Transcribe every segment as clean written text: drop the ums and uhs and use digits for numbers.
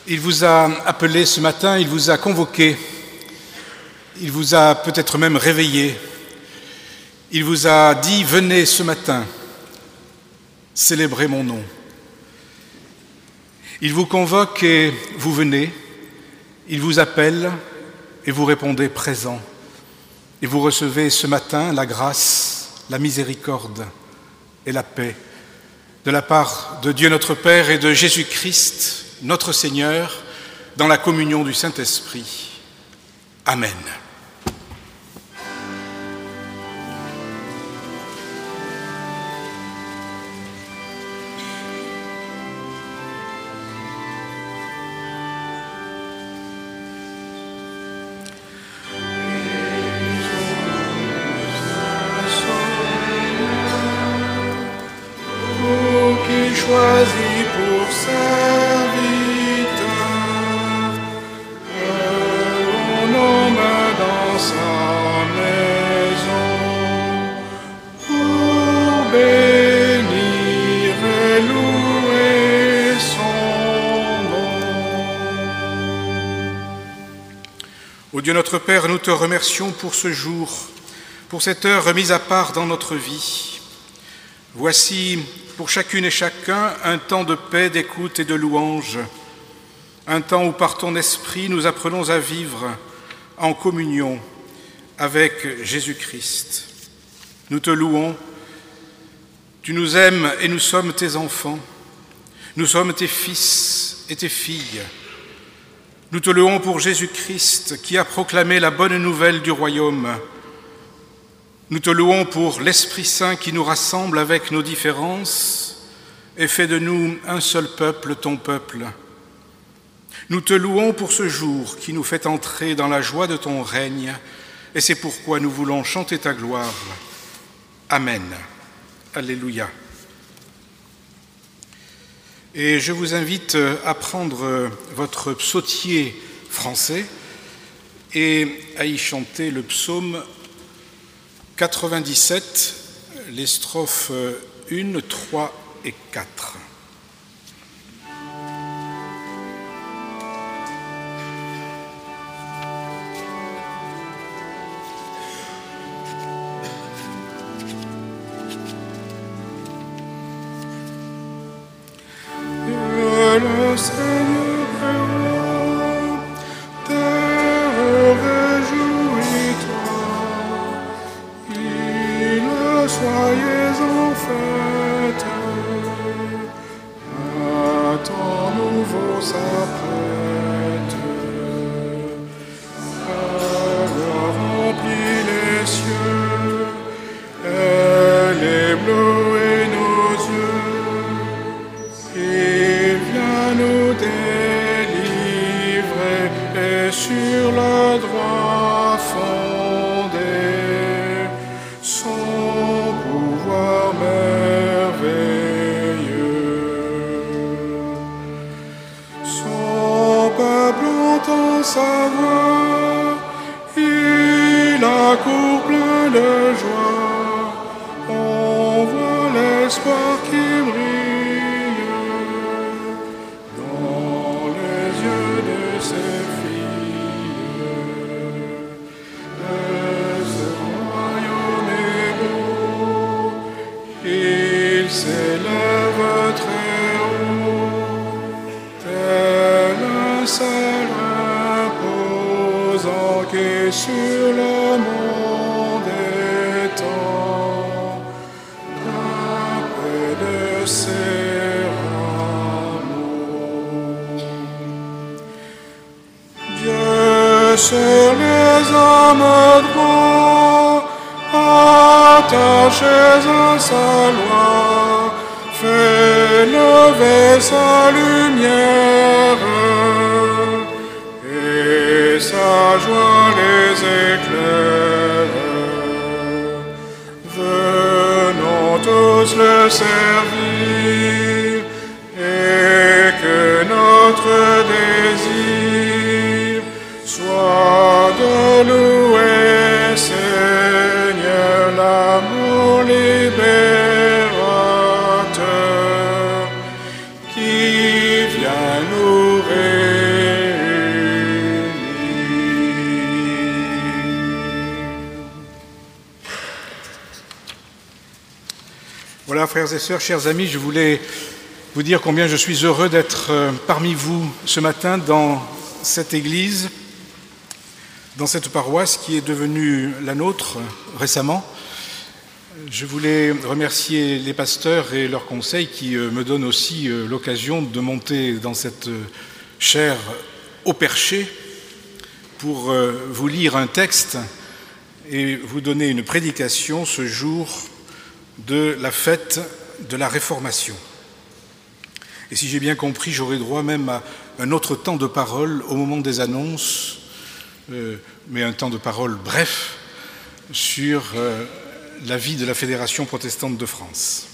Il vous a appelé ce matin, il vous a convoqué, il vous a peut-être même réveillé. Il vous a dit « Venez ce matin, célébrez mon nom ». Il vous convoque et vous venez, il vous appelle et vous répondez présent. Et vous recevez ce matin la grâce, la miséricorde et la paix de la part de Dieu notre Père et de Jésus-Christ, notre Seigneur, dans la communion du Saint-Esprit. Amen. Choisi pour serviteur, on homme dans sa maison pour bénir et louer son nom. Ô Dieu notre Père, nous te remercions pour ce jour, pour cette heure mise à part dans notre vie. Voici pour chacune et chacun un temps de paix, d'écoute et de louange, un temps où par ton esprit nous apprenons à vivre en communion avec Jésus-Christ. Nous te louons, tu nous aimes et nous sommes tes enfants, nous sommes tes fils et tes filles. Nous te louons pour Jésus-Christ qui a proclamé la bonne nouvelle du royaume. Nous te louons pour l'Esprit Saint qui nous rassemble avec nos différences et fait de nous un seul peuple, ton peuple. Nous te louons pour ce jour qui nous fait entrer dans la joie de ton règne et c'est pourquoi nous voulons chanter ta gloire. Amen. Alléluia. Et je vous invite à prendre votre psautier français et à y chanter le psaume 97, les strophes 1, 3 et 4. Le Seigneur est roi, terre réjouis-toi. Soyez en fête, un temps nouveau s'apprête, la gloire remplit les cieux, elle éblouit nos yeux, il vient nous délivrer et sur le droit fondé. Entend sa voix, il accourt plein de joie, on voit l'espoir qui brille dans les yeux de ses filles. Ce royaume est beau, il s'élève très haut, tel un seul imposant qui sur le monde étend, près de ses rameaux. Dieu sur les hommes droits, attachés à sa loi, fait lever sa lumière, et sa joie les éclaire. Venons tous le servir, et que notre désir soit de louer, Seigneur, l'amour libérateur qui vient nous réveiller. Voilà, frères et sœurs, chers amis, je voulais vous dire combien je suis heureux d'être parmi vous ce matin dans cette église, dans cette paroisse qui est devenue la nôtre récemment. Je voulais remercier les pasteurs et leurs conseils qui me donnent aussi l'occasion de monter dans cette chaire au perché pour vous lire un texte et vous donner une prédication ce jour de la fête de la Réformation. Et si j'ai bien compris, j'aurai droit même à un autre temps de parole au moment des annonces, mais un temps de parole bref sur la vie de la Fédération protestante de France.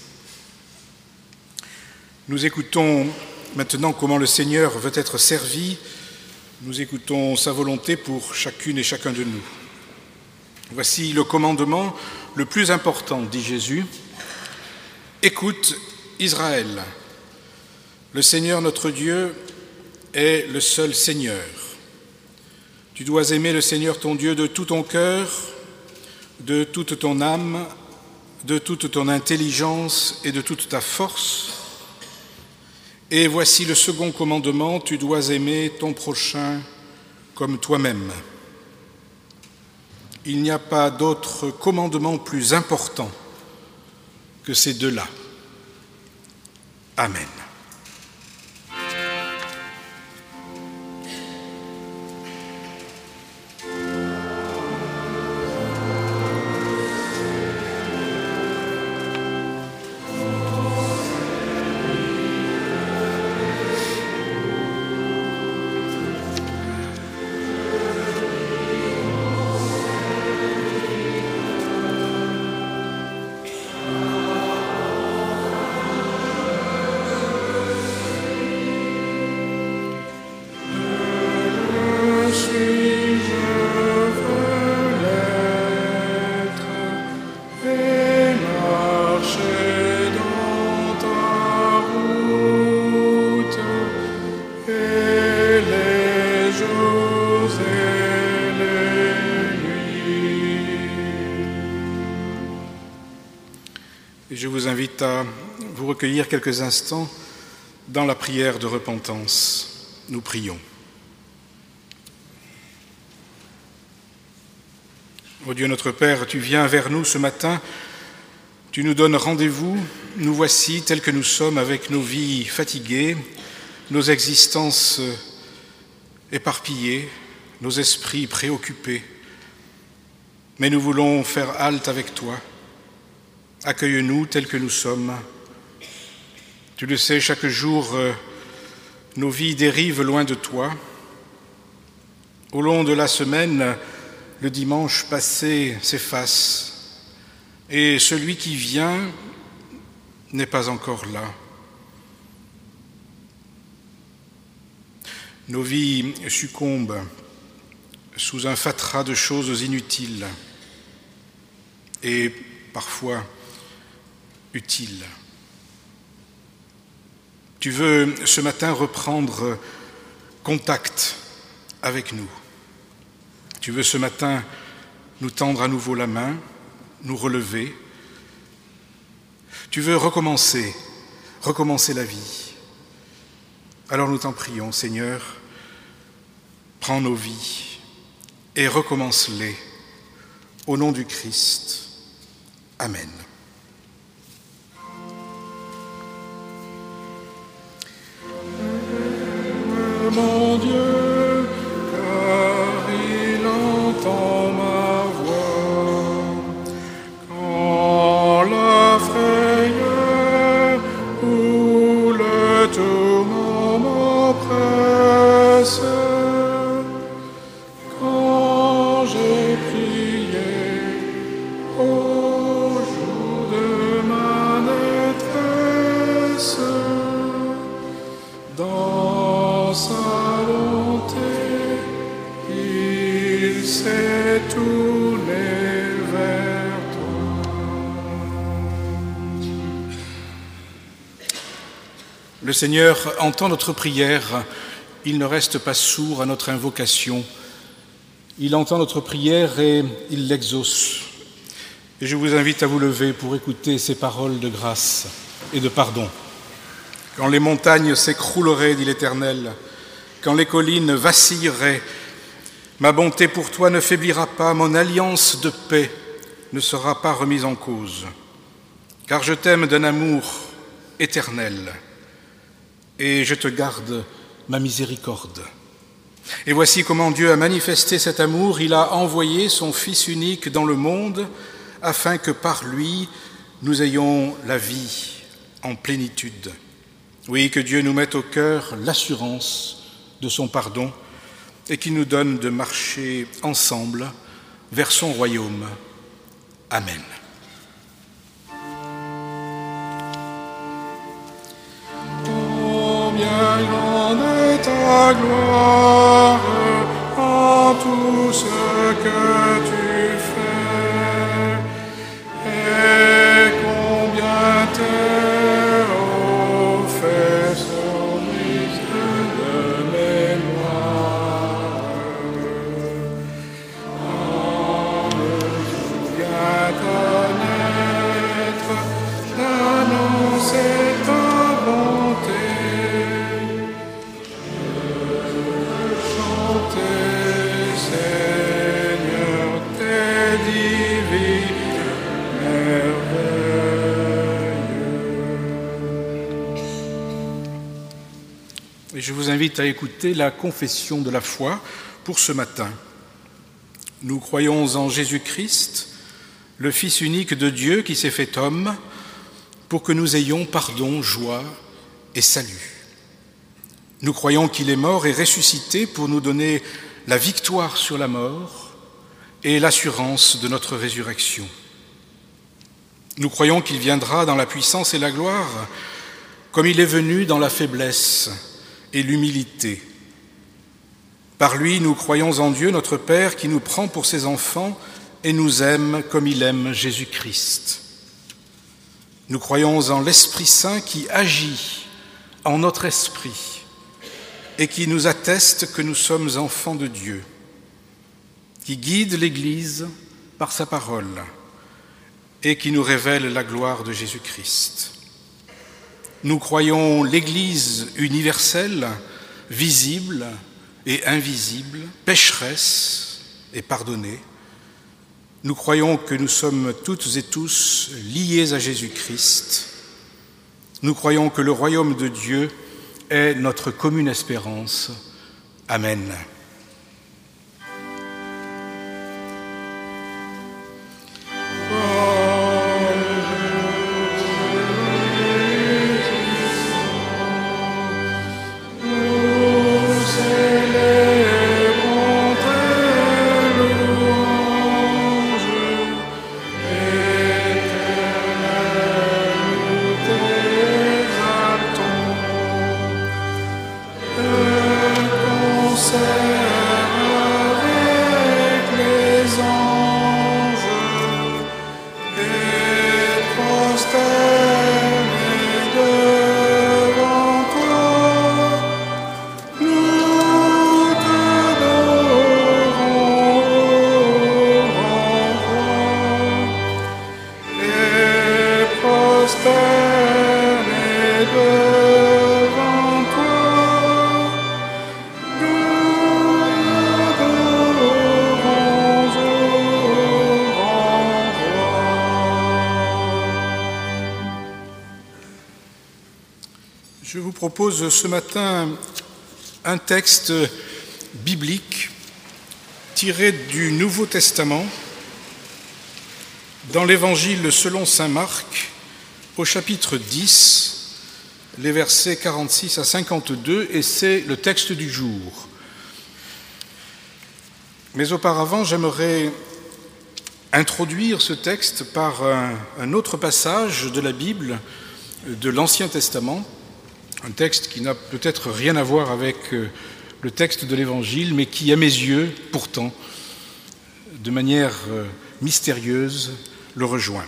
Nous écoutons maintenant comment le Seigneur veut être servi. Nous écoutons sa volonté pour chacune et chacun de nous. Voici le commandement le plus important, dit Jésus. Écoute, Israël, le Seigneur notre Dieu est le seul Seigneur. Tu dois aimer le Seigneur ton Dieu de tout ton cœur, de toute ton âme, de toute ton intelligence et de toute ta force. Et voici le second commandement, tu dois aimer ton prochain comme toi-même. Il n'y a pas d'autre commandement plus important que ces deux-là. Amen. Je vous invite à vous recueillir quelques instants dans la prière de repentance. Nous prions. Ô Dieu notre Père, tu viens vers nous ce matin, tu nous donnes rendez-vous, nous voici tels que nous sommes avec nos vies fatiguées, nos existences éparpillées, nos esprits préoccupés. Mais nous voulons faire halte avec toi. Accueille-nous tels que nous sommes. Tu le sais, chaque jour, nos vies dérivent loin de toi. Au long de la semaine, le dimanche passé s'efface et celui qui vient n'est pas encore là. Nos vies succombent sous un fatras de choses inutiles et parfois utile. Tu veux ce matin reprendre contact avec nous. Tu veux ce matin nous tendre à nouveau la main, nous relever. Tu veux recommencer la vie. Alors nous t'en prions, Seigneur, prends nos vies et recommence-les au nom du Christ. Amen. Mon Dieu, car il entend ma voix. Quand la frayeur ou le tourment m'oppresse, quand j'ai prié au jour de ma détresse, dans sa bonté, il s'est tourné vers toi. Le Seigneur entend notre prière, il ne reste pas sourd à notre invocation. Il entend notre prière et il l'exauce. Et je vous invite à vous lever pour écouter ces paroles de grâce et de pardon. Quand les montagnes s'écrouleraient, dit l'Éternel, quand les collines vacilleraient, ma bonté pour toi ne faiblira pas, mon alliance de paix ne sera pas remise en cause. Car je t'aime d'un amour éternel et je te garde ma miséricorde. Et voici comment Dieu a manifesté cet amour. Il a envoyé son Fils unique dans le monde afin que par lui, nous ayons la vie en plénitude. Oui, que Dieu nous mette au cœur l'assurance de son pardon et qu'il nous donne de marcher ensemble vers son royaume. Amen. Combien grande est ta gloire en tout ce que tu fais, et combien tes hauts faits sont mis de mémoire. En vient connaître, d'annoncer ta bonté. Seigneur, tes divines merveilles. Et je vous invite à écouter la confession de la foi pour ce matin. Nous croyons en Jésus-Christ, le Fils unique de Dieu qui s'est fait homme, pour que nous ayons pardon, joie et salut. Nous croyons qu'il est mort et ressuscité pour nous donner la victoire sur la mort et l'assurance de notre résurrection. Nous croyons qu'il viendra dans la puissance et la gloire, comme il est venu dans la faiblesse et l'humilité. Par lui, nous croyons en Dieu, notre Père, qui nous prend pour ses enfants et nous aime comme il aime Jésus-Christ. Nous croyons en l'Esprit Saint qui agit en notre esprit et qui nous atteste que nous sommes enfants de Dieu, qui guide l'Église par sa parole et qui nous révèle la gloire de Jésus-Christ. Nous croyons l'Église universelle, visible et invisible, pécheresse et pardonnée. Nous croyons que nous sommes toutes et tous liés à Jésus-Christ. Nous croyons que le royaume de Dieu est notre commune espérance. Amen. Je vous propose ce matin un texte biblique tiré du Nouveau Testament dans l'Évangile selon saint Marc, au chapitre 10, les versets 46 à 52, et c'est le texte du jour. Mais auparavant, j'aimerais introduire ce texte par un autre passage de la Bible, de l'Ancien Testament, un texte qui n'a peut-être rien à voir avec le texte de l'Évangile, mais qui, à mes yeux, pourtant, de manière mystérieuse, le rejoint.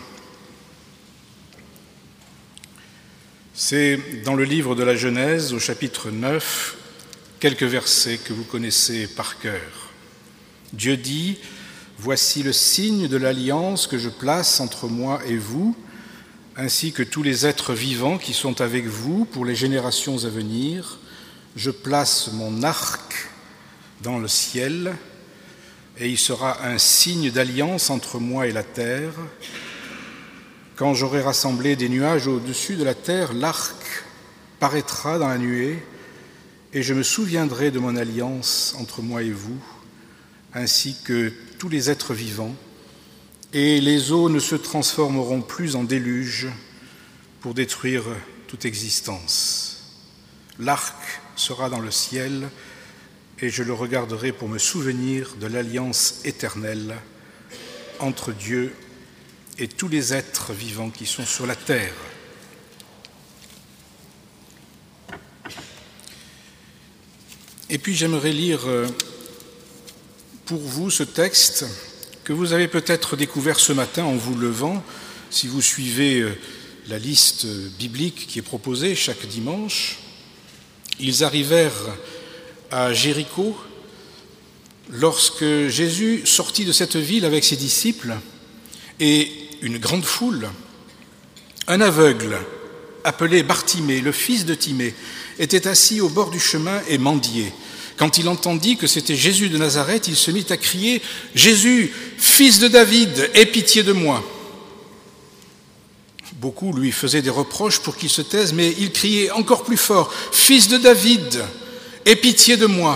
C'est dans le livre de la Genèse, au chapitre 9, quelques versets que vous connaissez par cœur. Dieu dit : Voici le signe de l'alliance que je place entre moi et vous, ainsi que tous les êtres vivants qui sont avec vous pour les générations à venir. Je place mon arc dans le ciel, et il sera un signe d'alliance entre moi et la terre. Quand j'aurai rassemblé des nuages au-dessus de la terre, l'arc paraîtra dans la nuée, et je me souviendrai de mon alliance entre moi et vous, ainsi que tous les êtres vivants, et les eaux ne se transformeront plus en déluge pour détruire toute existence. L'arc sera dans le ciel, et je le regarderai pour me souvenir de l'alliance éternelle entre Dieu et tous les êtres vivants qui sont sur la terre. Et puis j'aimerais lire pour vous ce texte que vous avez peut-être découvert ce matin en vous levant, si vous suivez la liste biblique qui est proposée chaque dimanche. Ils arrivèrent à Jéricho lorsque Jésus sortit de cette ville avec ses disciples et une grande foule. Un aveugle appelé Bartimée, le fils de Timée, était assis au bord du chemin et mendiait. Quand il entendit que c'était Jésus de Nazareth, il se mit à crier « Jésus, fils de David, aie pitié de moi !» Beaucoup lui faisaient des reproches pour qu'il se taise, mais il criait encore plus fort « Fils de David, aie pitié de moi !»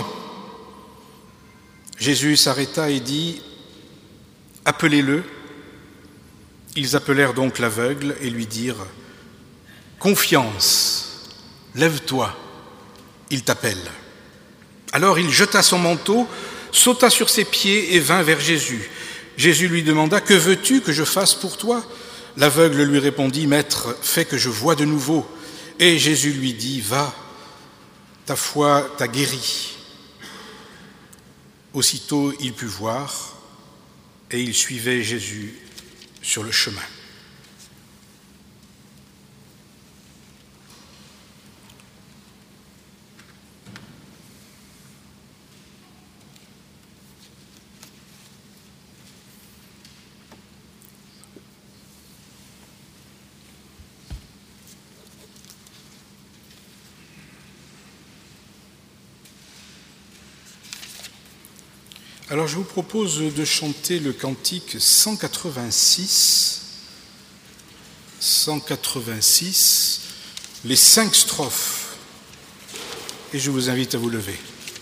Jésus s'arrêta et dit « Appelez-le !» Ils appelèrent donc l'aveugle et lui dirent « Confiance, lève-toi, il t'appelle. » Alors il jeta son manteau, sauta sur ses pieds et vint vers Jésus. Jésus lui demanda « Que veux-tu que je fasse pour toi ?» L'aveugle lui répondit « Maître, fais que je voie de nouveau. » Et Jésus lui dit « Va, ta foi t'a guéri. » Aussitôt il put voir et il suivait Jésus sur le chemin. Alors je vous propose de chanter le cantique 186, les 5 strophes, et je vous invite à vous lever.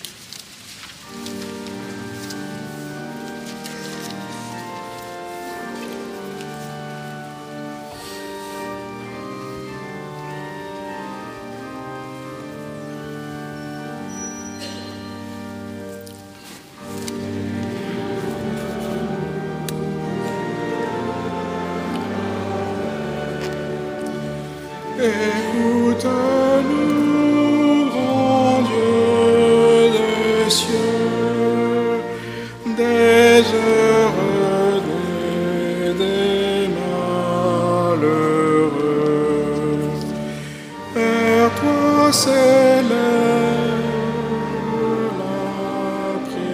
Écoute-nous, grand Dieu des cieux, des heureux, des malheureux. Vers toi s'élève la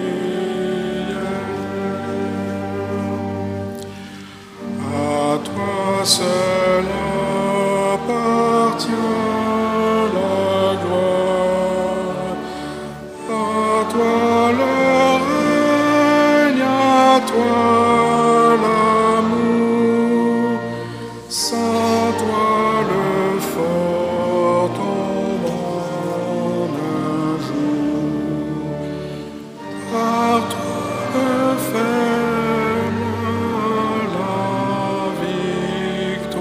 prière. À toi seul appartient la gloire, à toi le règne, à toi l'amour, sans toi le fort tombe en un jour. Par toi le faible la victoire.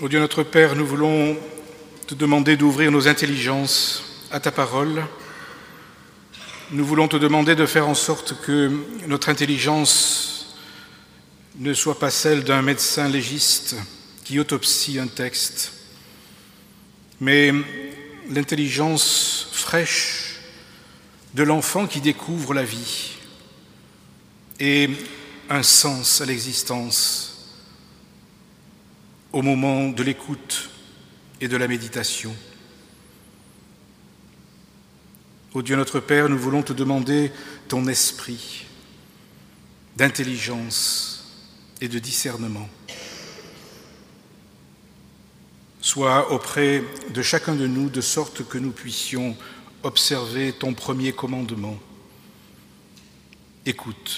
Ô Dieu notre Père, nous voulons te demander d'ouvrir nos intelligences à ta parole. Nous voulons te demander de faire en sorte que notre intelligence ne soit pas celle d'un médecin légiste qui autopsie un texte, mais l'intelligence fraîche de l'enfant qui découvre la vie et un sens à l'existence au moment de l'écoute et de la méditation. Ô Dieu notre Père, nous voulons te demander ton esprit d'intelligence et de discernement. Sois auprès de chacun de nous de sorte que nous puissions observer ton premier commandement. Écoute.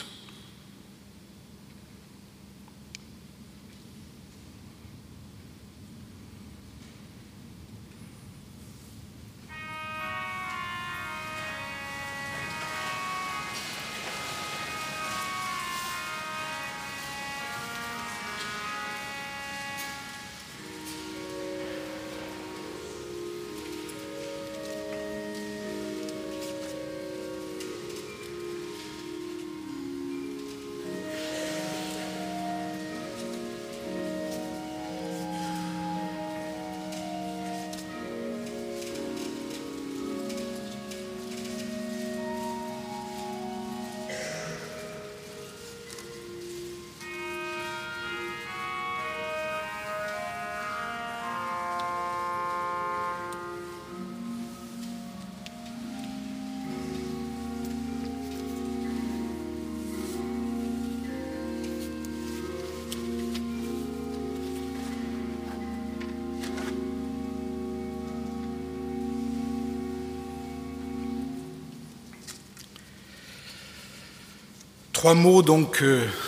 Trois mots donc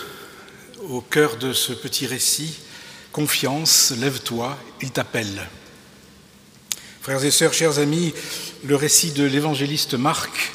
au cœur de ce petit récit. Confiance, lève-toi, il t'appelle. Frères et sœurs, chers amis, le récit de l'évangéliste Marc,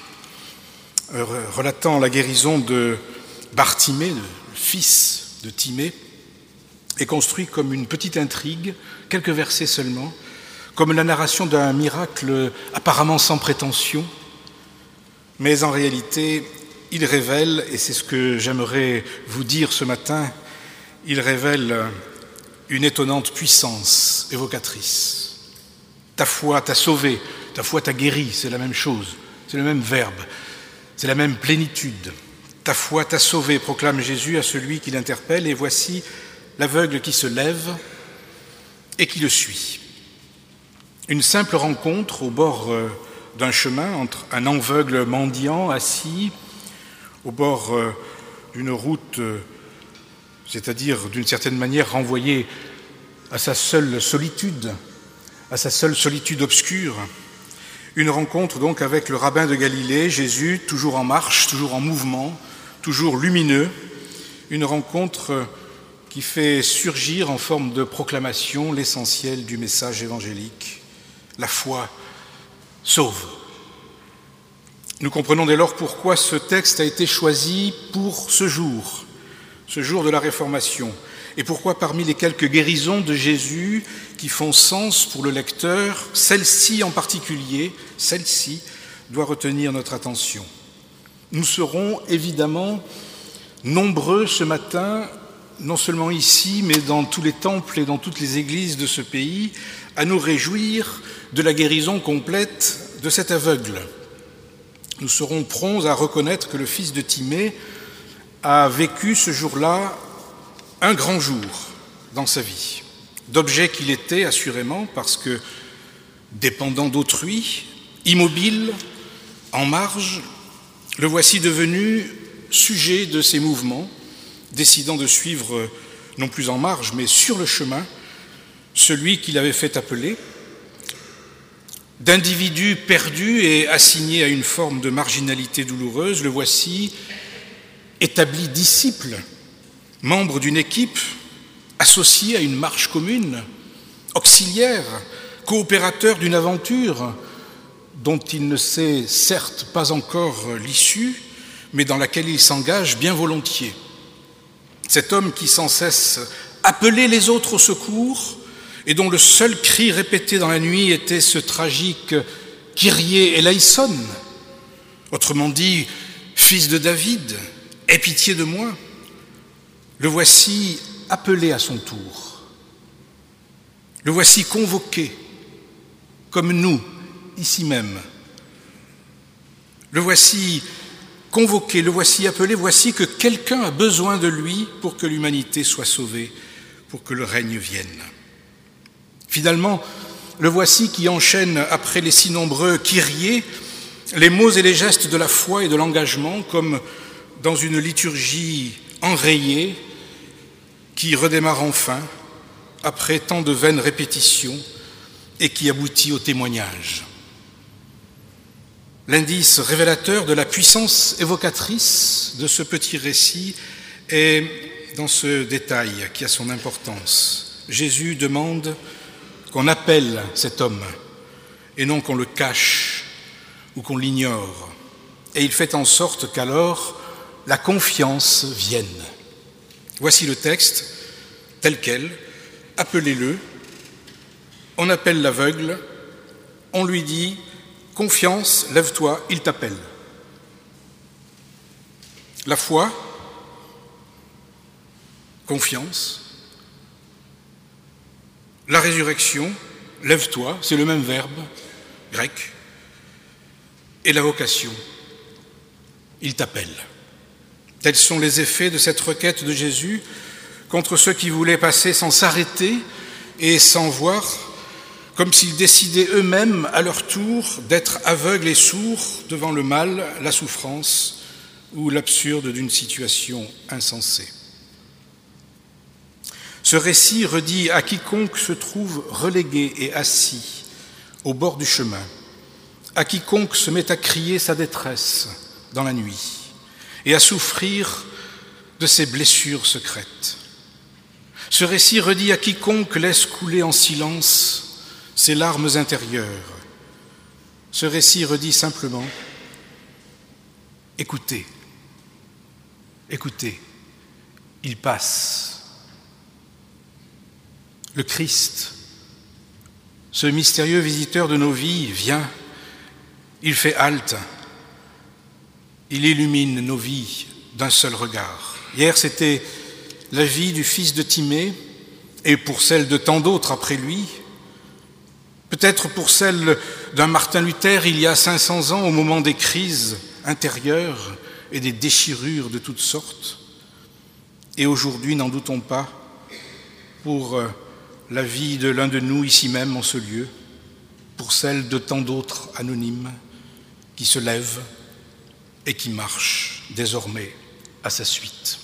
relatant la guérison de Bartimée, le fils de Timée, est construit comme une petite intrigue, quelques versets seulement, comme la narration d'un miracle apparemment sans prétention, mais en réalité, il révèle, et c'est ce que j'aimerais vous dire ce matin, il révèle une étonnante puissance évocatrice. Ta foi t'a sauvé, ta foi t'a guéri, c'est la même chose, c'est le même verbe, c'est la même plénitude. Ta foi t'a sauvé, proclame Jésus à celui qui l'interpelle, et voici l'aveugle qui se lève et qui le suit. Une simple rencontre au bord d'un chemin entre un aveugle mendiant assis au bord d'une route, c'est-à-dire d'une certaine manière renvoyé à sa seule solitude obscure. Une rencontre donc avec le rabbin de Galilée, Jésus, toujours en marche, toujours en mouvement, toujours lumineux. Une rencontre qui fait surgir en forme de proclamation l'essentiel du message évangélique. La foi sauve. Nous comprenons dès lors pourquoi ce texte a été choisi pour ce jour de la Réformation, et pourquoi parmi les quelques guérisons de Jésus qui font sens pour le lecteur, celle-ci en particulier, celle-ci doit retenir notre attention. Nous serons évidemment nombreux ce matin, non seulement ici, mais dans tous les temples et dans toutes les églises de ce pays, à nous réjouir de la guérison complète de cet aveugle. Nous serons prompts à reconnaître que le fils de Timée a vécu ce jour-là un grand jour dans sa vie. D'objet qu'il était, assurément, parce que dépendant d'autrui, immobile, en marge, le voici devenu sujet de ses mouvements, décidant de suivre, non plus en marge, mais sur le chemin, celui qu'il avait fait appeler. D'individu perdu et assigné à une forme de marginalité douloureuse, le voici établi disciple, membre d'une équipe, associé à une marche commune, auxiliaire, coopérateur d'une aventure dont il ne sait certes pas encore l'issue, mais dans laquelle il s'engage bien volontiers. Cet homme qui sans cesse appelait les autres au secours et dont le seul cri répété dans la nuit était ce tragique « Kyrie eleison », autrement dit « Fils de David, aie pitié de moi », le voici appelé à son tour. Le voici convoqué, comme nous, ici même. Le voici convoqué, le voici appelé, voici que quelqu'un a besoin de lui pour que l'humanité soit sauvée, pour que le règne vienne. Finalement, le voici qui enchaîne après les si nombreux Kyrie les mots et les gestes de la foi et de l'engagement, comme dans une liturgie enrayée qui redémarre enfin après tant de vaines répétitions et qui aboutit au témoignage. L'indice révélateur de la puissance évocatrice de ce petit récit est dans ce détail qui a son importance. Jésus demande qu'on appelle cet homme et non qu'on le cache ou qu'on l'ignore. Et il fait en sorte qu'alors la confiance vienne. Voici le texte tel quel. Appelez-le. On appelle l'aveugle. On lui dit « Confiance, lève-toi, il t'appelle ». La foi, confiance. La résurrection, lève-toi, c'est le même verbe grec. Et la vocation, il t'appelle. Tels sont les effets de cette requête de Jésus contre ceux qui voulaient passer sans s'arrêter et sans voir, comme s'ils décidaient eux-mêmes à leur tour d'être aveugles et sourds devant le mal, la souffrance ou l'absurde d'une situation insensée. Ce récit redit à quiconque se trouve relégué et assis au bord du chemin, à quiconque se met à crier sa détresse dans la nuit et à souffrir de ses blessures secrètes. Ce récit redit à quiconque laisse couler en silence ses larmes intérieures. Ce récit redit simplement « Écoutez, écoutez, il passe ». Le Christ, ce mystérieux visiteur de nos vies, vient, il fait halte, il illumine nos vies d'un seul regard. Hier, c'était la vie du fils de Timée, et pour celle de tant d'autres après lui, peut-être pour celle d'un Martin Luther il y a 500 ans, au moment des crises intérieures et des déchirures de toutes sortes. Et aujourd'hui, n'en doutons pas, pour la vie de l'un de nous ici même en ce lieu, pour celle de tant d'autres anonymes qui se lèvent et qui marchent désormais à sa suite.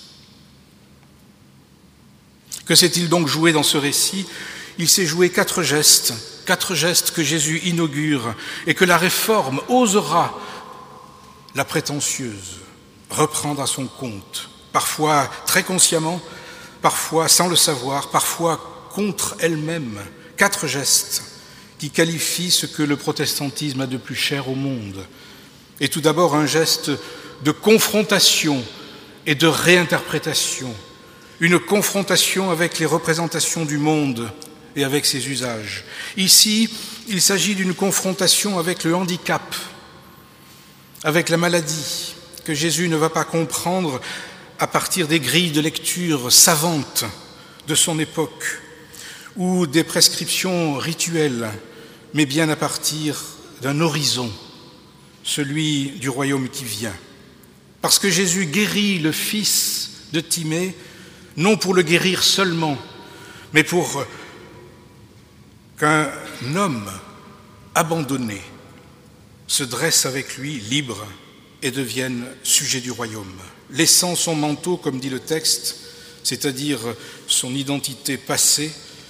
Que s'est-il donc joué dans ce récit ? Il s'est joué 4 gestes que Jésus inaugure et que la réforme osera, la prétentieuse, reprendre à son compte, parfois très consciemment, parfois sans le savoir, parfois contre elle-même. 4 gestes qui qualifient ce que le protestantisme a de plus cher au monde. Et tout d'abord un geste de confrontation et de réinterprétation, une confrontation avec les représentations du monde et avec ses usages. Ici, il s'agit d'une confrontation avec le handicap, avec la maladie, que Jésus ne va pas comprendre à partir des grilles de lecture savantes de son époque ou des prescriptions rituelles, mais bien à partir d'un horizon, celui du royaume qui vient. Parce que Jésus guérit le fils de Timée, non pour le guérir seulement, mais pour qu'un homme abandonné se dresse avec lui libre et devienne sujet du royaume, laissant son manteau, comme dit le texte, c'est-à-dire son identité passée,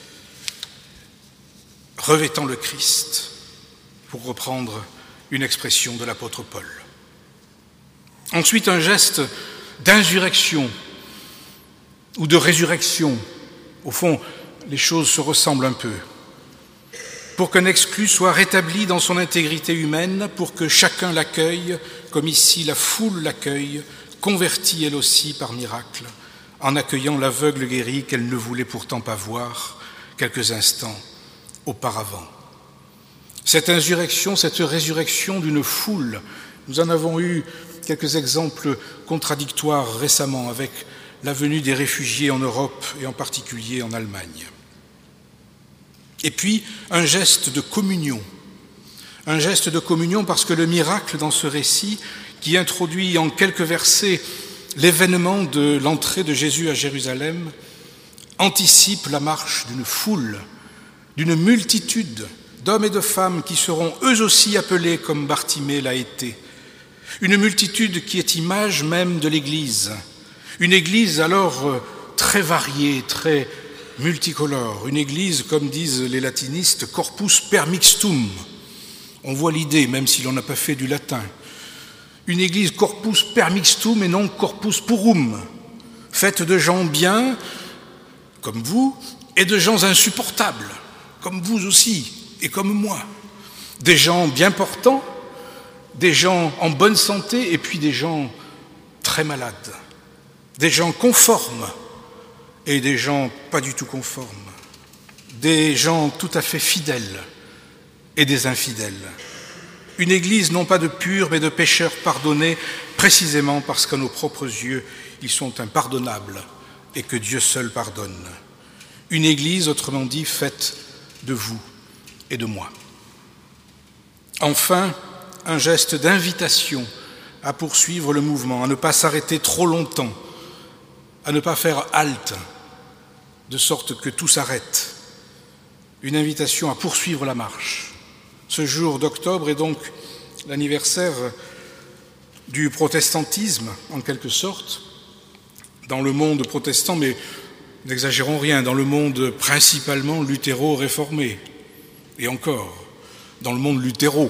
revêtant le Christ, pour reprendre une expression de l'apôtre Paul. Ensuite, un geste d'insurrection ou de résurrection. Au fond, les choses se ressemblent un peu. Pour qu'un exclu soit rétabli dans son intégrité humaine, pour que chacun l'accueille, comme ici la foule l'accueille, convertie elle aussi par miracle, en accueillant l'aveugle guéri qu'elle ne voulait pourtant pas voir quelques instants auparavant. Cette insurrection, cette résurrection d'une foule, nous en avons eu quelques exemples contradictoires récemment avec la venue des réfugiés en Europe et en particulier en Allemagne. Et puis, un geste de communion parce que le miracle dans ce récit qui introduit en quelques versets l'événement de l'entrée de Jésus à Jérusalem anticipe la marche d'une foule, d'une multitude d'hommes et de femmes qui seront eux aussi appelés comme Bartimée l'a été. Une multitude qui est image même de l'Église. Une Église alors très variée, très multicolore. Une Église, comme disent les latinistes, corpus per mixtum. On voit l'idée, même si l'on n'a pas fait du latin. Une Église corpus per mixtum et non corpus purum, faite de gens bien, comme vous, et de gens insupportables, comme vous aussi, et comme moi. Des gens bien portants, des gens en bonne santé, et puis des gens très malades. Des gens conformes et des gens pas du tout conformes. Des gens tout à fait fidèles et des infidèles. Une Église non pas de purs mais de pécheurs pardonnés, précisément parce qu'à nos propres yeux, ils sont impardonnables et que Dieu seul pardonne. Une Église, autrement dit, faite de vous et de moi. Enfin, un geste d'invitation à poursuivre le mouvement, à ne pas s'arrêter trop longtemps, à ne pas faire halte, de sorte que tout s'arrête. Une invitation à poursuivre la marche. Ce jour d'octobre est donc l'anniversaire du protestantisme, en quelque sorte, dans le monde protestant, mais n'exagérons rien, dans le monde principalement luthéro-réformé, et encore, dans le monde luthéro.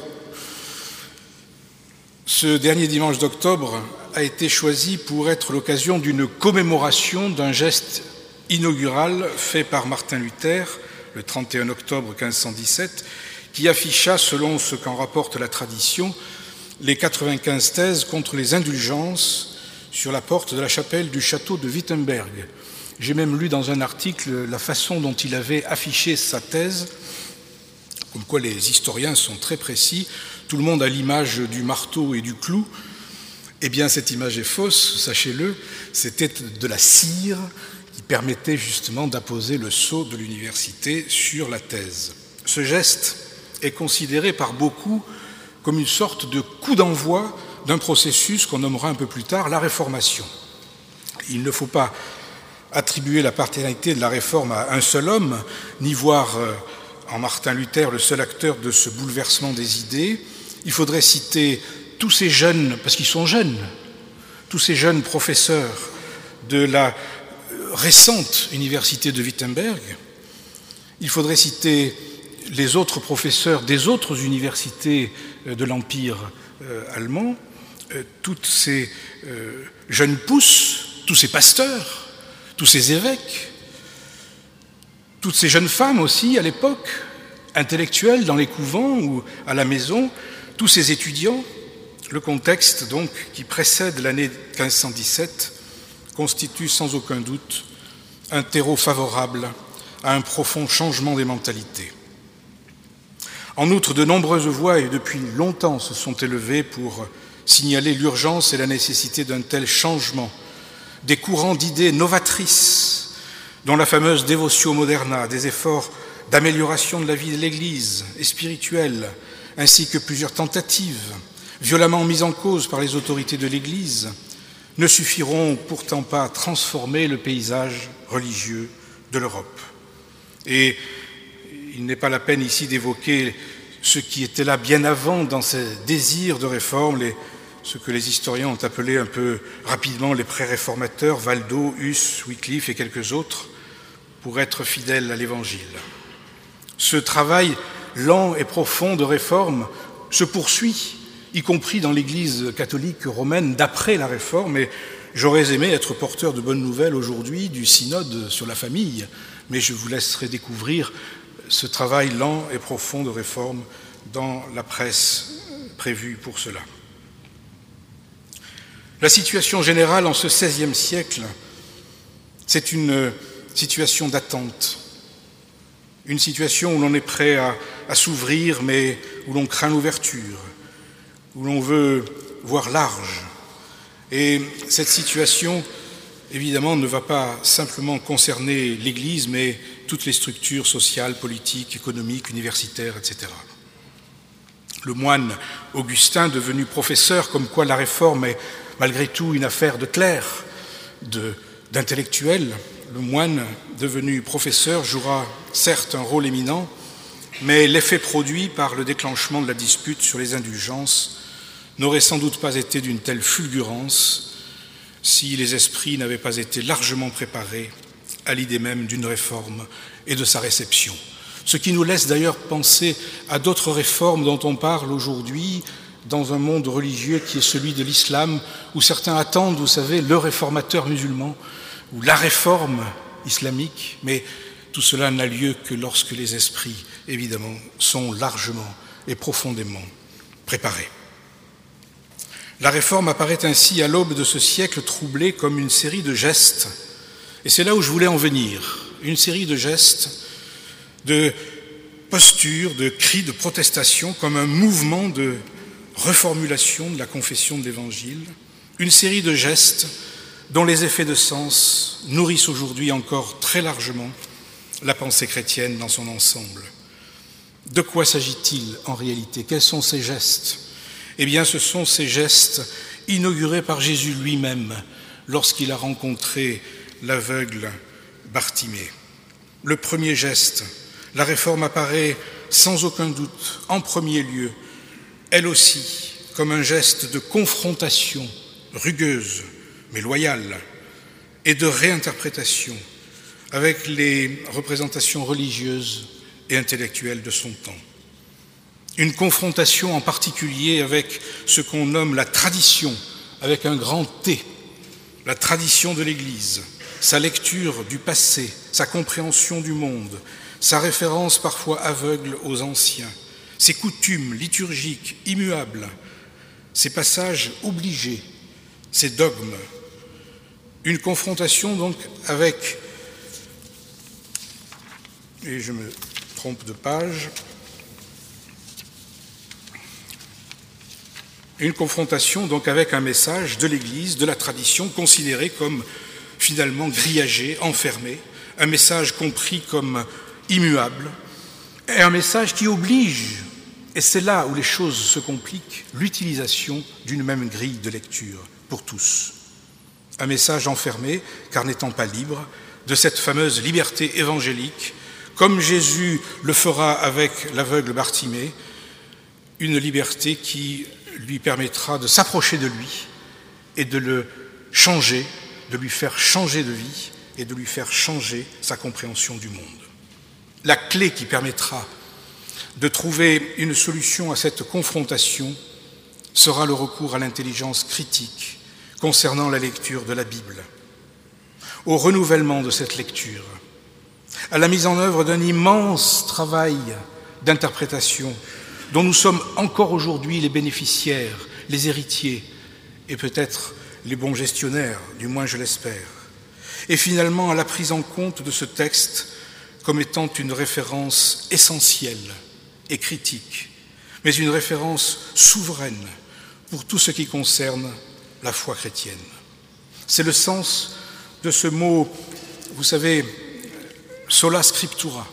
Ce dernier dimanche d'octobre a été choisi pour être l'occasion d'une commémoration d'un geste inaugural fait par Martin Luther le 31 octobre 1517, qui afficha, selon ce qu'en rapporte la tradition, les 95 thèses contre les indulgences sur la porte de la chapelle du château de Wittenberg. J'ai même lu dans un article la façon dont il avait affiché sa thèse, comme quoi les historiens sont très précis. Tout le monde a l'image du marteau et du clou. Eh bien, cette image est fausse, sachez-le. C'était de la cire qui permettait justement d'apposer le sceau de l'université sur la thèse. Ce geste est considéré par beaucoup comme une sorte de coup d'envoi d'un processus qu'on nommera un peu plus tard la Réformation. Il ne faut pas attribuer la paternité de la Réforme à un seul homme, ni voir en Martin Luther le seul acteur de ce bouleversement des idées. Il faudrait citer tous ces jeunes, parce qu'ils sont jeunes, tous ces jeunes professeurs de la récente université de Wittenberg. Il faudrait citer les autres professeurs des autres universités de l'Empire allemand, toutes ces jeunes pousses, tous ces pasteurs, tous ces évêques, toutes ces jeunes femmes aussi à l'époque, intellectuelles dans les couvents ou à la maison, tous ces étudiants. Le contexte donc qui précède l'année 1517 constitue sans aucun doute un terreau favorable à un profond changement des mentalités. En outre, de nombreuses voix, et depuis longtemps, se sont élevées pour signaler l'urgence et la nécessité d'un tel changement. Des courants d'idées novatrices, dont la fameuse Devotio Moderna, des efforts d'amélioration de la vie de l'Église et spirituelle, ainsi que plusieurs tentatives violemment mises en cause par les autorités de l'Église, ne suffiront pourtant pas à transformer le paysage religieux de l'Europe. Et il n'est pas la peine ici d'évoquer ce qui était là bien avant dans ces désirs de réforme, ce que les historiens ont appelé un peu rapidement les pré-réformateurs, Waldo, Huss, Wycliffe et quelques autres, pour être fidèles à l'Évangile. Ce travail lent et profond de réforme se poursuit, y compris dans l'Église catholique romaine d'après la Réforme, et j'aurais aimé être porteur de bonnes nouvelles aujourd'hui du synode sur la famille, mais je vous laisserai découvrir ce travail lent et profond de réforme dans la presse prévue pour cela. La situation générale en ce XVIe siècle, c'est une situation d'attente. Une situation où l'on est prêt à s'ouvrir, mais où l'on craint l'ouverture, où l'on veut voir large. Et cette situation, évidemment, ne va pas simplement concerner l'Église, mais toutes les structures sociales, politiques, économiques, universitaires, etc. Le moine Augustin, devenu professeur, comme quoi la réforme est malgré tout une affaire de clercs, d'intellectuels, le moine devenu professeur jouera certes un rôle éminent, mais l'effet produit par le déclenchement de la dispute sur les indulgences n'aurait sans doute pas été d'une telle fulgurance si les esprits n'avaient pas été largement préparés à l'idée même d'une réforme et de sa réception. Ce qui nous laisse d'ailleurs penser à d'autres réformes dont on parle aujourd'hui dans un monde religieux qui est celui de l'islam, où certains attendent, vous savez, le réformateur musulman ou la réforme islamique, mais tout cela n'a lieu que lorsque les esprits, évidemment, sont largement et profondément préparés. La réforme apparaît ainsi à l'aube de ce siècle troublé comme une série de gestes, et c'est là où je voulais en venir, une série de gestes, de postures, de cris de protestation, comme un mouvement de reformulation de la confession de l'Évangile, une série de gestes dont les effets de sens nourrissent aujourd'hui encore très largement la pensée chrétienne dans son ensemble. De quoi s'agit-il en réalité? Quels sont ces gestes? Eh bien, ce sont ces gestes inaugurés par Jésus lui-même lorsqu'il a rencontré l'aveugle Bartimée. Le premier geste, la réforme apparaît sans aucun doute, en premier lieu, elle aussi, comme un geste de confrontation rugueuse, mais loyale, et de réinterprétation avec les représentations religieuses et intellectuelles de son temps. Une confrontation en particulier avec ce qu'on nomme la tradition, avec un grand T, la tradition de l'Église, sa lecture du passé, sa compréhension du monde, sa référence parfois aveugle aux anciens, ses coutumes liturgiques immuables, ses passages obligés, ses dogmes. Une confrontation donc avec, et je me trompe de page, une confrontation donc avec un message de l'Église, de la tradition, considéré comme finalement grillagé, enfermé, un message compris comme immuable, et un message qui oblige, et c'est là où les choses se compliquent, l'utilisation d'une même grille de lecture pour tous. Un message enfermé, car n'étant pas libre, de cette fameuse liberté évangélique, comme Jésus le fera avec l'aveugle Bartimée, une liberté qui lui permettra de s'approcher de lui et de le changer, de lui faire changer de vie et de lui faire changer sa compréhension du monde. La clé qui permettra de trouver une solution à cette confrontation sera le recours à l'intelligence critique concernant la lecture de la Bible, au renouvellement de cette lecture, à la mise en œuvre d'un immense travail d'interprétation dont nous sommes encore aujourd'hui les bénéficiaires, les héritiers et peut-être les bons gestionnaires, du moins je l'espère, et finalement à la prise en compte de ce texte comme étant une référence essentielle et critique, mais une référence souveraine pour tout ce qui concerne la foi chrétienne. C'est le sens de ce mot, vous savez, sola scriptura.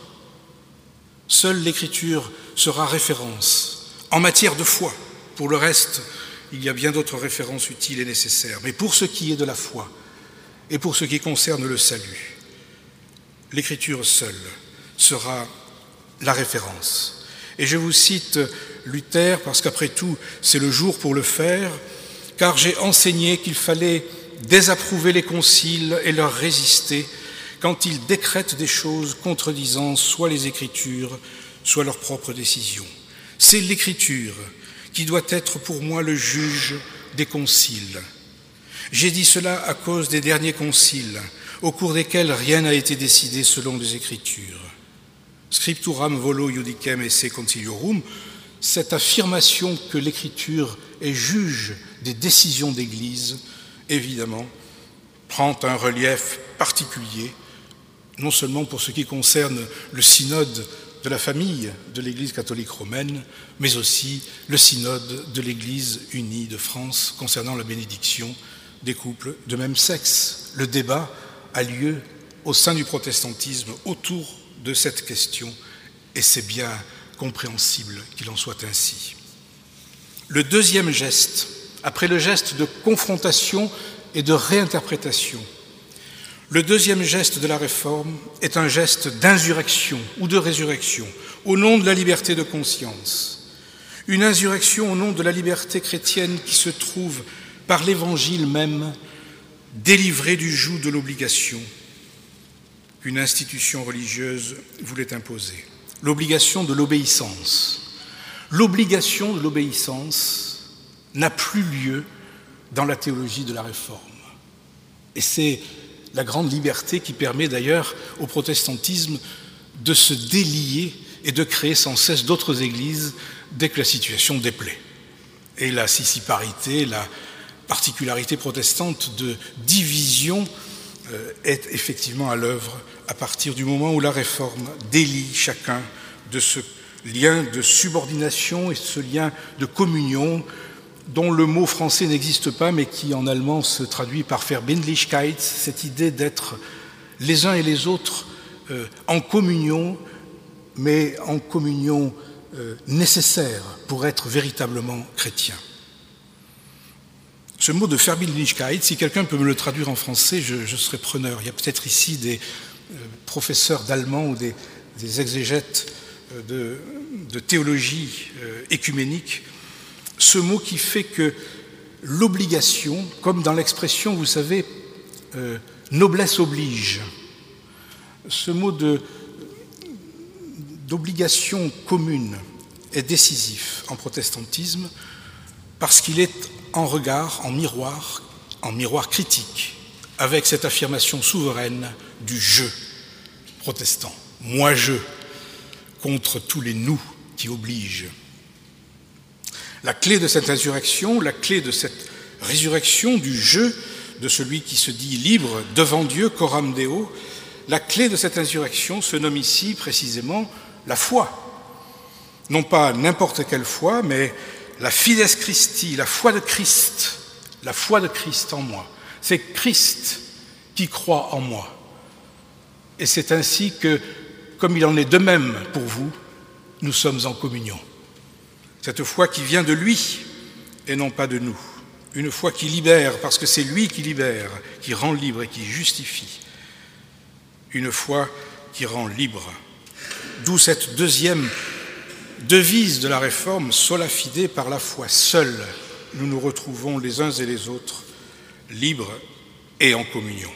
Seule l'Écriture sera référence en matière de foi. Pour le reste, il y a bien d'autres références utiles et nécessaires. Mais pour ce qui est de la foi et pour ce qui concerne le salut, l'Écriture seule sera la référence. Et je vous cite Luther, parce qu'après tout, c'est le jour pour le faire, car j'ai enseigné qu'il fallait désapprouver les conciles et leur résister quand ils décrètent des choses contredisant soit les Écritures, soit leurs propres décisions. C'est l'Écriture qui doit être pour moi le juge des conciles. J'ai dit cela à cause des derniers conciles, au cours desquels rien n'a été décidé selon les Écritures. Scripturam volo iudicem esse conciliorum, cette affirmation que l'Écriture est juge des décisions d'Église, évidemment, prend un relief particulier, non seulement pour ce qui concerne le synode de la famille de l'Église catholique romaine, mais aussi le synode de l'Église unie de France concernant la bénédiction des couples de même sexe. Le débat a lieu au sein du protestantisme autour de cette question, et c'est bien compréhensible qu'il en soit ainsi. Le deuxième geste, après le geste de confrontation et de réinterprétation, le deuxième geste de la Réforme est un geste d'insurrection ou de résurrection au nom de la liberté de conscience. Une insurrection au nom de la liberté chrétienne qui se trouve, par l'Évangile même, délivrée du joug de l'obligation qu'une institution religieuse voulait imposer. L'obligation de l'obéissance. L'obligation de l'obéissance n'a plus lieu dans la théologie de la Réforme. Et c'est la grande liberté qui permet d'ailleurs au protestantisme de se délier et de créer sans cesse d'autres églises dès que la situation déplaît. Et la sissiparité, la particularité protestante de division est effectivement à l'œuvre à partir du moment où la Réforme délie chacun de ce lien de subordination et ce lien de communion dont le mot français n'existe pas, mais qui en allemand se traduit par Verbindlichkeit, cette idée d'être les uns et les autres en communion, mais en communion nécessaire pour être véritablement chrétien. Ce mot de Verbindlichkeit, si quelqu'un peut me le traduire en français, je serai preneur. Il y a peut-être ici des professeurs d'allemand ou des exégètes de théologie écuménique. Ce mot qui fait que l'obligation, comme dans l'expression, vous savez, noblesse oblige, ce mot d'obligation commune est décisif en protestantisme parce qu'il est en regard, en miroir critique, avec cette affirmation souveraine du « je » protestant. Moi je, contre tous les nous qui obligent. La clé de cette insurrection, la clé de cette résurrection du jeu de celui qui se dit libre devant Dieu, coram Deo, la clé de cette insurrection se nomme ici précisément la foi. Non pas n'importe quelle foi, mais la fides Christi, la foi de Christ en moi. C'est Christ qui croit en moi. Et c'est ainsi que, comme il en est de même pour vous, nous sommes en communion. Cette foi qui vient de lui et non pas de nous. Une foi qui libère parce que c'est lui qui libère, qui rend libre et qui justifie. Une foi qui rend libre. D'où cette deuxième devise de la Réforme, sola fide, par la foi seule, nous nous retrouvons les uns et les autres libres et en communion.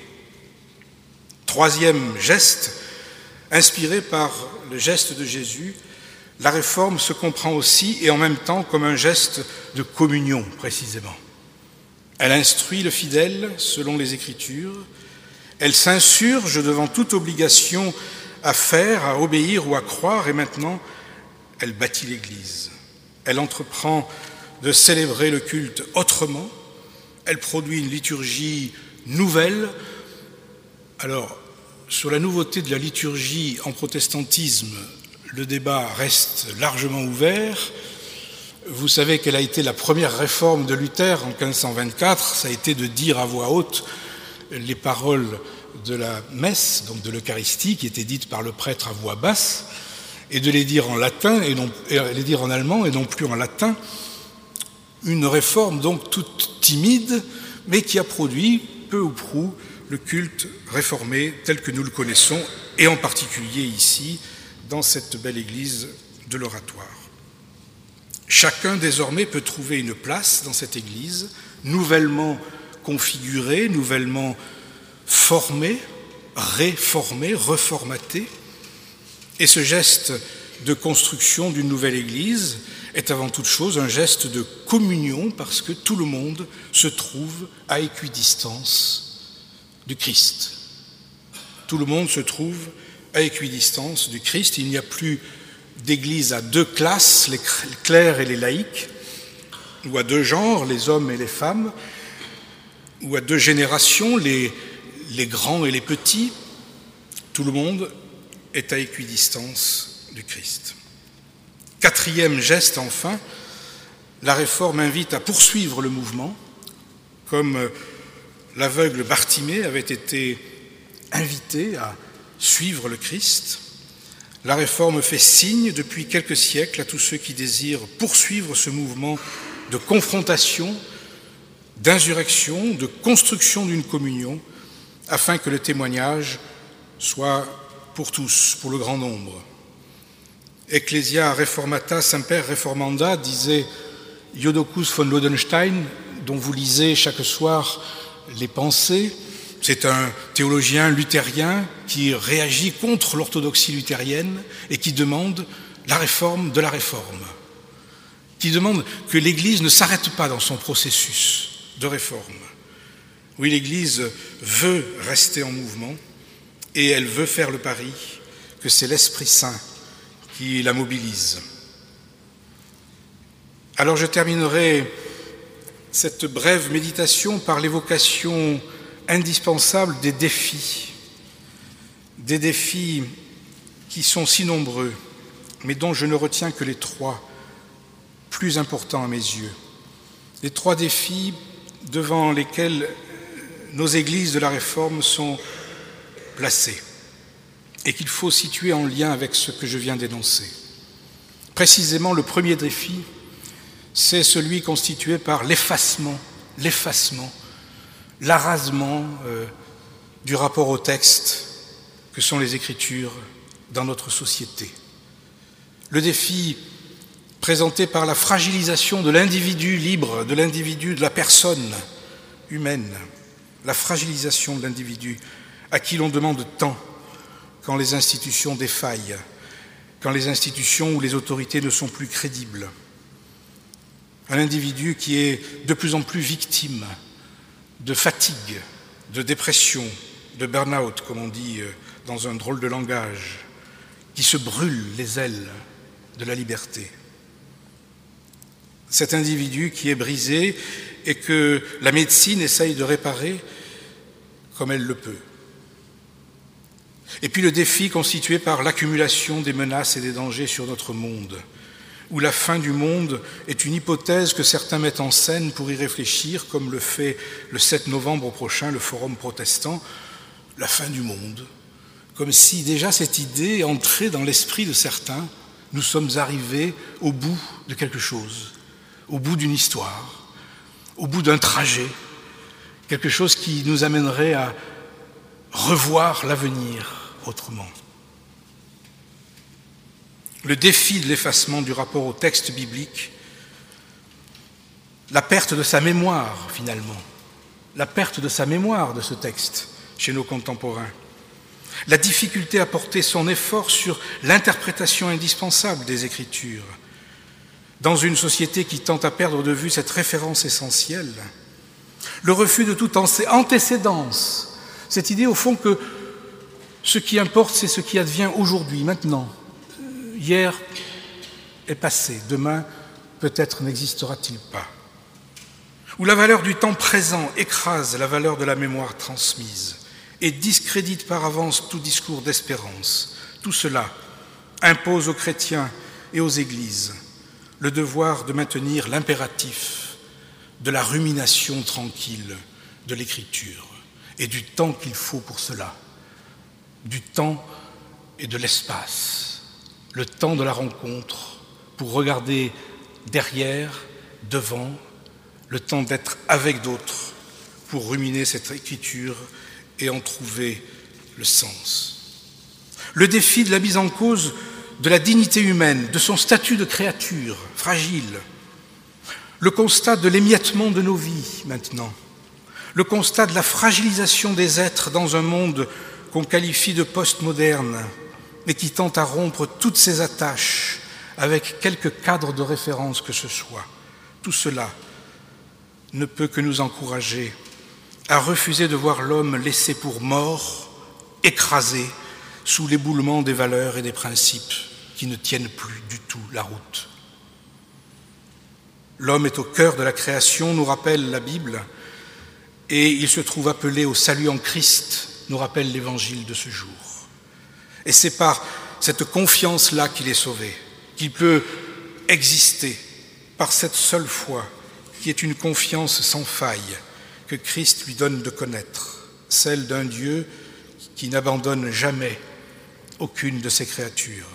Troisième geste, inspiré par le geste de Jésus, la Réforme se comprend aussi et en même temps comme un geste de communion, précisément. Elle instruit le fidèle selon les Écritures, elle s'insurge devant toute obligation à faire, à obéir ou à croire, et maintenant, elle bâtit l'Église. Elle entreprend de célébrer le culte autrement, elle produit une liturgie nouvelle. Alors, sur la nouveauté de la liturgie en protestantisme, le débat reste largement ouvert. Vous savez quelle a été la première réforme de Luther en 1524, ça a été de dire à voix haute les paroles de la messe, donc de l'Eucharistie, qui étaient dites par le prêtre à voix basse, et de les dire en latin, et les dire en allemand, et non plus en latin. Une réforme donc toute timide, mais qui a produit peu ou prou le culte réformé tel que nous le connaissons, et en particulier ici, dans cette belle église de l'Oratoire. Chacun désormais peut trouver une place dans cette église, nouvellement configurée, nouvellement formée, réformée, reformatée. Et ce geste de construction d'une nouvelle église est avant toute chose un geste de communion parce que tout le monde se trouve à équidistance du Christ. Tout le monde se trouve à équidistance du Christ. Il n'y a plus d'église à deux classes, les clercs et les laïcs, ou à deux genres, les hommes et les femmes, ou à deux générations, les grands et les petits. Tout le monde est à équidistance du Christ. Quatrième geste, enfin, la réforme invite à poursuivre le mouvement, comme l'aveugle Bartimée avait été invité à suivre le Christ. La réforme fait signe depuis quelques siècles à tous ceux qui désirent poursuivre ce mouvement de confrontation, d'insurrection, de construction d'une communion, afin que le témoignage soit pour tous, pour le grand nombre. Ecclesia Reformata Semper Reformanda, disait Jodocus von Lodenstein, dont vous lisez chaque soir les pensées. C'est un théologien luthérien qui réagit contre l'orthodoxie luthérienne et qui demande la réforme de la réforme, qui demande que l'Église ne s'arrête pas dans son processus de réforme. Oui, l'Église veut rester en mouvement et elle veut faire le pari que c'est l'Esprit Saint qui la mobilise. Alors je terminerai cette brève méditation par l'évocation indispensable des défis qui sont si nombreux, mais dont je ne retiens que les trois plus importants à mes yeux. Les trois défis devant lesquels nos églises de la Réforme sont placées et qu'il faut situer en lien avec ce que je viens d'énoncer. Précisément, le premier défi, c'est celui constitué par l'effacement, l'arasement du rapport au texte que sont les Écritures dans notre société. Le défi présenté par la fragilisation de l'individu libre, de l'individu, de la personne humaine, la fragilisation de l'individu à qui l'on demande tant quand les institutions défaillent, quand les institutions ou les autorités ne sont plus crédibles. Un individu qui est de plus en plus victime de fatigue, de dépression, de burn-out, comme on dit dans un drôle de langage, qui se brûle les ailes de la liberté. Cet individu qui est brisé et que la médecine essaye de réparer comme elle le peut. Et puis le défi constitué par l'accumulation des menaces et des dangers sur notre monde, où la fin du monde est une hypothèse que certains mettent en scène pour y réfléchir, comme le fait le 7 novembre prochain le Forum protestant, la fin du monde, comme si déjà cette idée entrait dans l'esprit de certains, nous sommes arrivés au bout de quelque chose, au bout d'une histoire, au bout d'un trajet, quelque chose qui nous amènerait à revoir l'avenir autrement. Le défi de l'effacement du rapport au texte biblique, la perte de sa mémoire finalement, la perte de sa mémoire de ce texte chez nos contemporains, la difficulté à porter son effort sur l'interprétation indispensable des Écritures, dans une société qui tente à perdre de vue cette référence essentielle, le refus de toute antécédence, cette idée au fond que ce qui importe c'est ce qui advient aujourd'hui, maintenant. Hier est passé, demain peut-être n'existera-t-il pas. Où la valeur du temps présent écrase la valeur de la mémoire transmise et discrédite par avance tout discours d'espérance. Tout cela impose aux chrétiens et aux églises le devoir de maintenir l'impératif de la rumination tranquille de l'Écriture et du temps qu'il faut pour cela, du temps et de l'espace. Le temps de la rencontre pour regarder derrière, devant, le temps d'être avec d'autres pour ruminer cette écriture et en trouver le sens. Le défi de la mise en cause de la dignité humaine, de son statut de créature fragile, le constat de l'émiettement de nos vies maintenant, le constat de la fragilisation des êtres dans un monde qu'on qualifie de postmoderne, mais qui tente à rompre toutes ces attaches avec quelque cadre de référence que ce soit. Tout cela ne peut que nous encourager à refuser de voir l'homme laissé pour mort, écrasé sous l'éboulement des valeurs et des principes qui ne tiennent plus du tout la route. L'homme est au cœur de la création, nous rappelle la Bible, et il se trouve appelé au salut en Christ, nous rappelle l'Évangile de ce jour. Et c'est par cette confiance-là qu'il est sauvé, qu'il peut exister par cette seule foi, qui est une confiance sans faille, que Christ lui donne de connaître, celle d'un Dieu qui n'abandonne jamais aucune de ses créatures.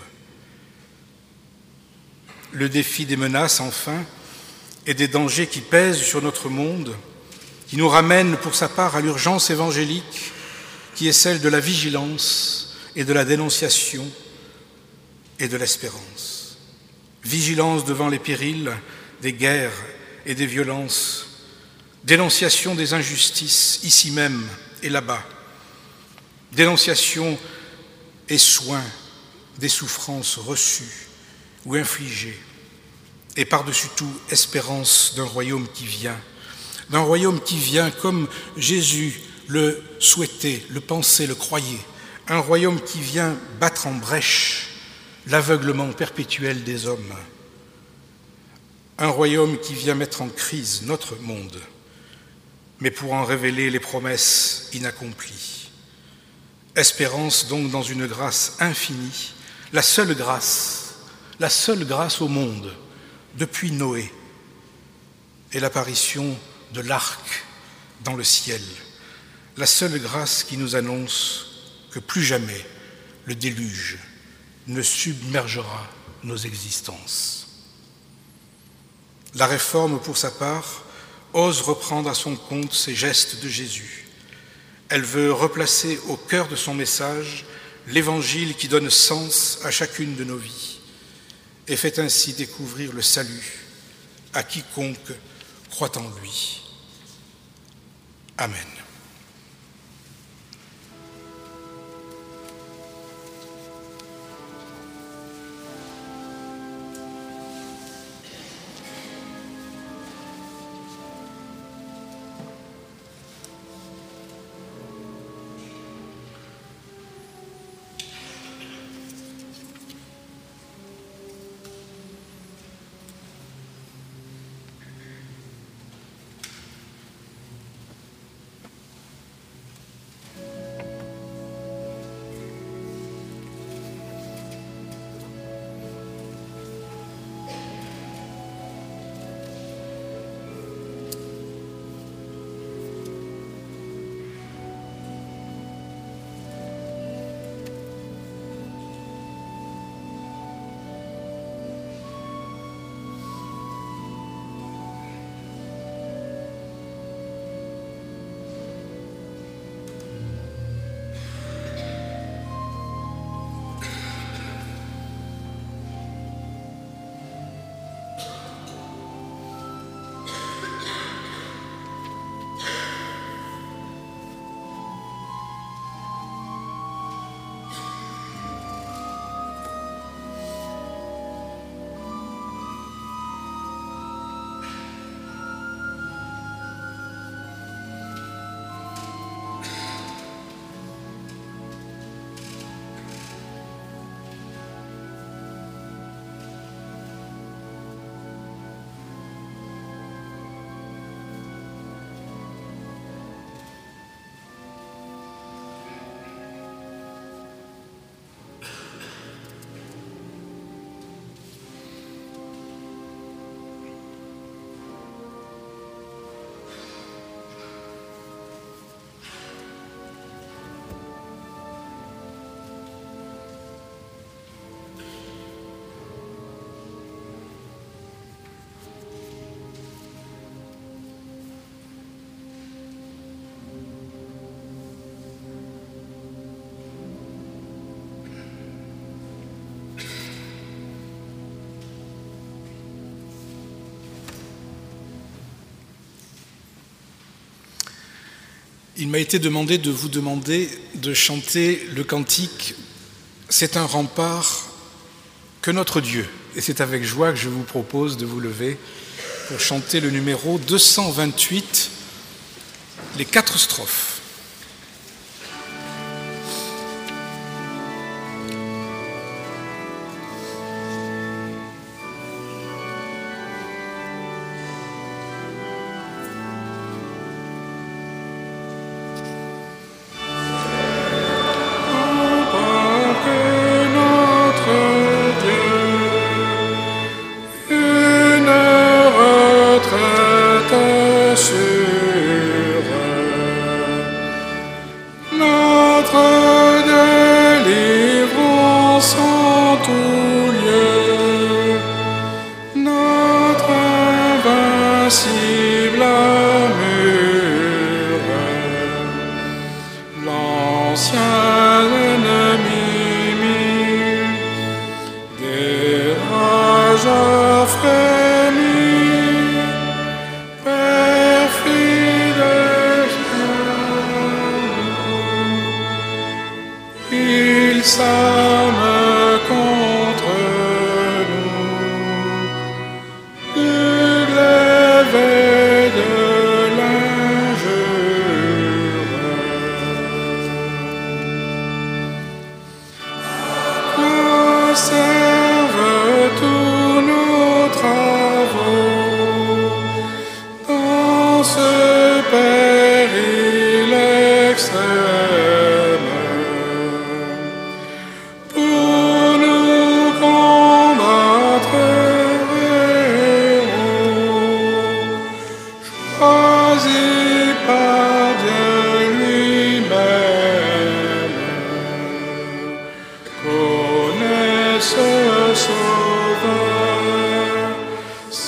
Le défi des menaces, enfin, et des dangers qui pèsent sur notre monde, qui nous ramène pour sa part à l'urgence évangélique, qui est celle de la vigilance et de la dénonciation et de l'espérance. Vigilance devant les périls des guerres et des violences, dénonciation des injustices ici même et là-bas, dénonciation et soin des souffrances reçues ou infligées, et par-dessus tout, espérance d'un royaume qui vient comme Jésus le souhaitait, le pensait, le croyait, un royaume qui vient battre en brèche l'aveuglement perpétuel des hommes, un royaume qui vient mettre en crise notre monde, mais pour en révéler les promesses inaccomplies. Espérance donc dans une grâce infinie, la seule grâce au monde depuis Noé et l'apparition de l'arc dans le ciel, la seule grâce qui nous annonce que plus jamais le déluge ne submergera nos existences. La Réforme, pour sa part, ose reprendre à son compte ces gestes de Jésus. Elle veut replacer au cœur de son message l'Évangile qui donne sens à chacune de nos vies et fait ainsi découvrir le salut à quiconque croit en lui. Amen. Il m'a été demandé de vous demander de chanter le cantique « C'est un rempart que notre Dieu ». Et c'est avec joie que je vous propose de vous lever pour chanter le numéro 228, les 4 strophes. Que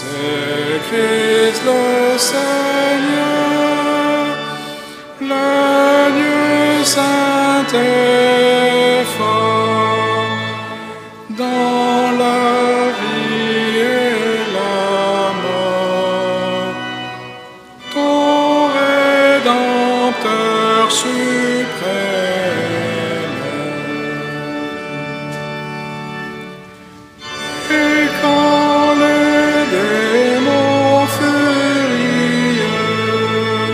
C'est Christ le Seigneur, l'agneau saint et fort, dans la vie et la mort, ton Rédempteur suprême. Et quand les démons furieux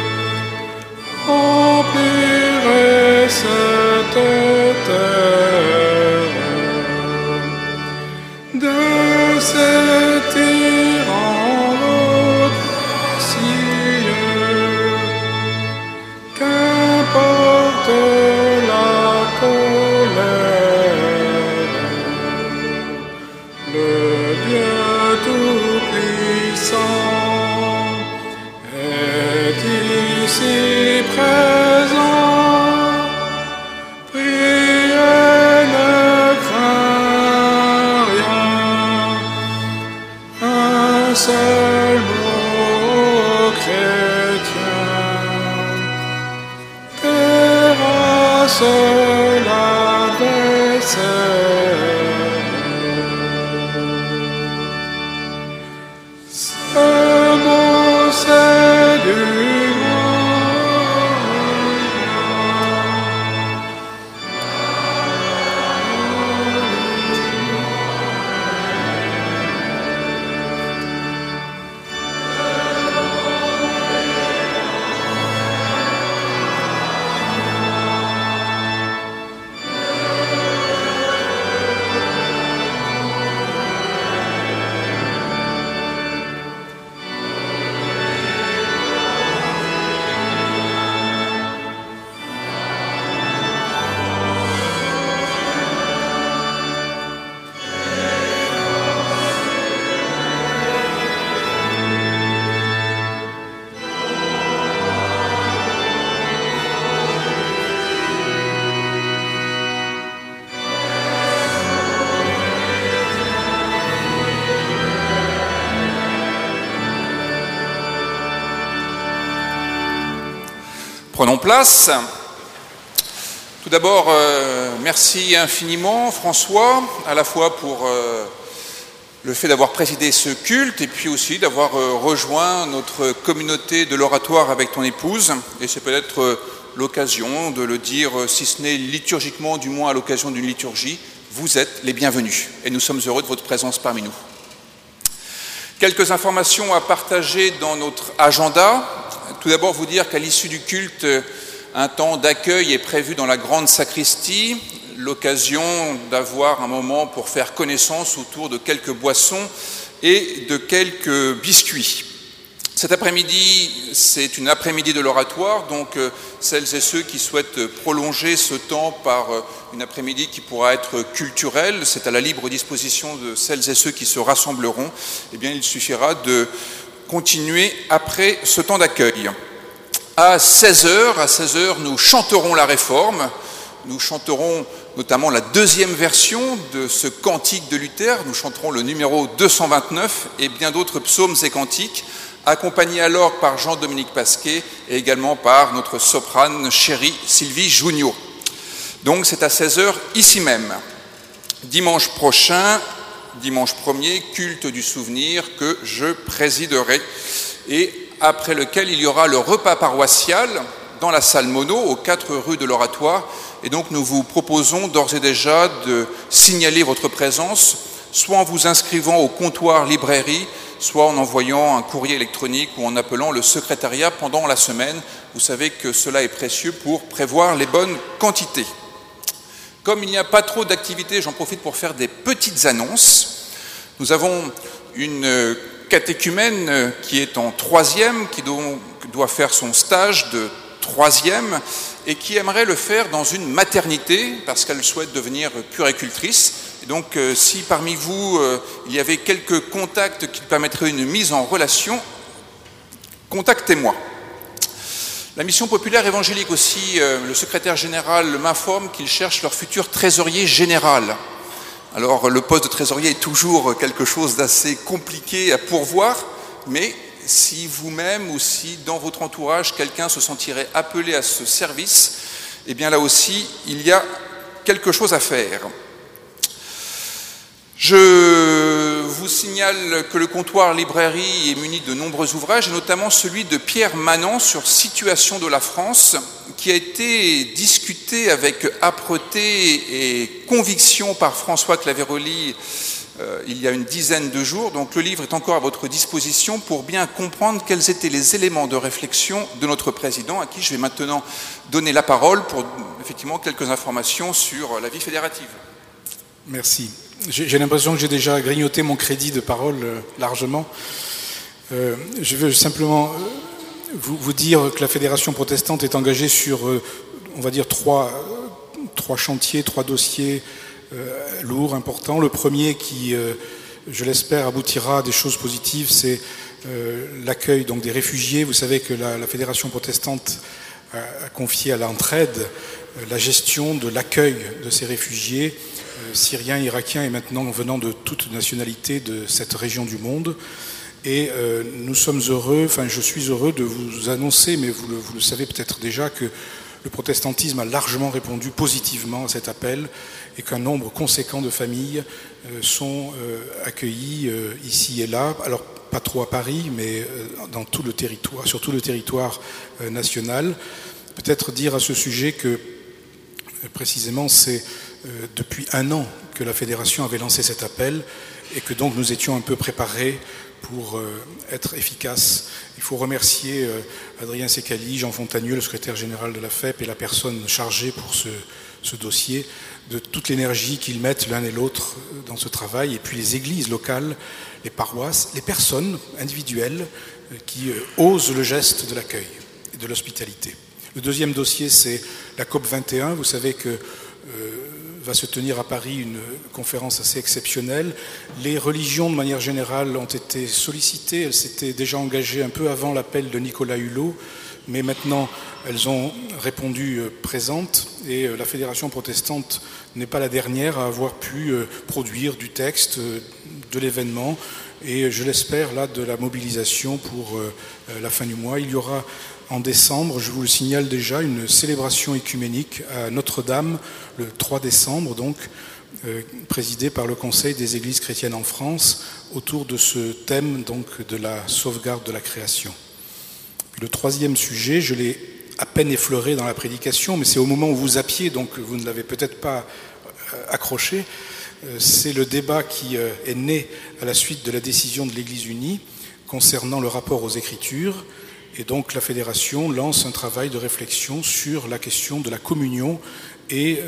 rempliraient cette terre de ces tyrans audacieux, qu'importe la colère, le Dieu Tout-Puissant est ici présent. Priez, ne crains rien. Un seul mot chrétien, terrasse l'adversaire. Ce mot c'est du Prenons place. Tout d'abord, merci infiniment François, à la fois pour le fait d'avoir présidé ce culte et puis aussi d'avoir rejoint notre communauté de l'oratoire avec ton épouse. Et c'est peut-être l'occasion de le dire, si ce n'est liturgiquement, du moins à l'occasion d'une liturgie, vous êtes les bienvenus et nous sommes heureux de votre présence parmi nous. Quelques informations à partager dans notre agenda. Tout d'abord, vous dire qu'à l'issue du culte, un temps d'accueil est prévu dans la grande sacristie, l'occasion d'avoir un moment pour faire connaissance autour de quelques boissons et de quelques biscuits. Cet après-midi, c'est une après-midi de l'oratoire, donc celles et ceux qui souhaitent prolonger ce temps par une après-midi qui pourra être culturelle, c'est à la libre disposition de celles et ceux qui se rassembleront, eh bien il suffira de continuer après ce temps d'accueil. À 16h, nous chanterons la Réforme, nous chanterons notamment la deuxième version de ce cantique de Luther, nous chanterons le numéro 229 et bien d'autres psaumes et cantiques, accompagnés à l'orgue par Jean-Dominique Pasquet et également par notre soprane chérie Sylvie Junio. Donc c'est à 16h ici même. Dimanche prochain, dimanche 1er, culte du souvenir que je présiderai et après lequel il y aura le repas paroissial dans la salle Mono aux 4 rues de l'Oratoire. Et donc nous vous proposons d'ores et déjà de signaler votre présence, soit en vous inscrivant au comptoir librairie, soit en envoyant un courrier électronique ou en appelant le secrétariat pendant la semaine. Vous savez que cela est précieux pour prévoir les bonnes quantités. Comme il n'y a pas trop d'activités, j'en profite pour faire des petites annonces. Nous avons une catéchumène qui est en 3e, qui doit faire son stage de 3e et qui aimerait le faire dans une maternité parce qu'elle souhaite devenir puéricultrice. Et donc, si parmi vous, il y avait quelques contacts qui permettraient une mise en relation, contactez-moi. La mission populaire évangélique aussi, le secrétaire général m'informe qu'ils cherchent leur futur trésorier général. Alors le poste de trésorier est toujours quelque chose d'assez compliqué à pourvoir, mais si vous-même ou si dans votre entourage quelqu'un se sentirait appelé à ce service, eh bien là aussi il y a quelque chose à faire. Je vous signale que le comptoir librairie est muni de nombreux ouvrages, et notamment celui de Pierre Manant sur Situation de la France, qui a été discuté avec âpreté et conviction par François Claveroli il y a une dizaine de jours. Donc le livre est encore à votre disposition pour bien comprendre quels étaient les éléments de réflexion de notre président, à qui je vais maintenant donner la parole pour effectivement quelques informations sur la vie fédérative. Merci. J'ai l'impression que j'ai déjà grignoté mon crédit de parole largement. Je veux simplement vous dire que la Fédération protestante est engagée sur, on va dire, trois chantiers, trois dossiers lourds, importants. Le premier qui, je l'espère, aboutira à des choses positives, c'est l'accueil donc des réfugiés. Vous savez que la Fédération protestante a confié à l'entraide la gestion de l'accueil de ces réfugiés syriens, irakiens et maintenant venant de toute nationalité de cette région du monde. Et nous sommes heureux, enfin je suis heureux de vous annoncer, mais vous le savez peut-être déjà, que le protestantisme a largement répondu positivement à cet appel et qu'un nombre conséquent de familles sont accueillies ici et là. Alors pas trop à Paris, mais dans tout le territoire, sur tout le territoire national. Peut-être dire à ce sujet que précisément c'est depuis 1 an que la Fédération avait lancé cet appel et que donc nous étions un peu préparés pour être efficaces. Il faut remercier Adrien Secali, Jean Fontagneux, le secrétaire général de la FEP et la personne chargée pour ce dossier, de toute l'énergie qu'ils mettent l'un et l'autre dans ce travail, et puis les églises locales, les paroisses, les personnes individuelles qui osent le geste de l'accueil et de l'hospitalité. Le deuxième dossier, c'est la COP21. Vous savez que va se tenir à Paris une conférence assez exceptionnelle. Les religions, de manière générale, ont été sollicitées. Elles s'étaient déjà engagées un peu avant l'appel de Nicolas Hulot, mais maintenant, elles ont répondu présentes. Et la Fédération protestante n'est pas la dernière à avoir pu produire du texte, de l'événement, et je l'espère, là, de la mobilisation pour la fin du mois. Il y aura en décembre, je vous le signale déjà, une célébration œcuménique à Notre-Dame, le 3 décembre, donc, présidée par le Conseil des Églises chrétiennes en France, autour de ce thème donc, de la sauvegarde de la création. Le troisième sujet, je l'ai à peine effleuré dans la prédication, mais c'est au moment où vous zappiez, donc vous ne l'avez peut-être pas accroché, c'est le débat qui est né à la suite de la décision de l'Église unie concernant le rapport aux Écritures. Et donc la Fédération lance un travail de réflexion sur la question de la communion et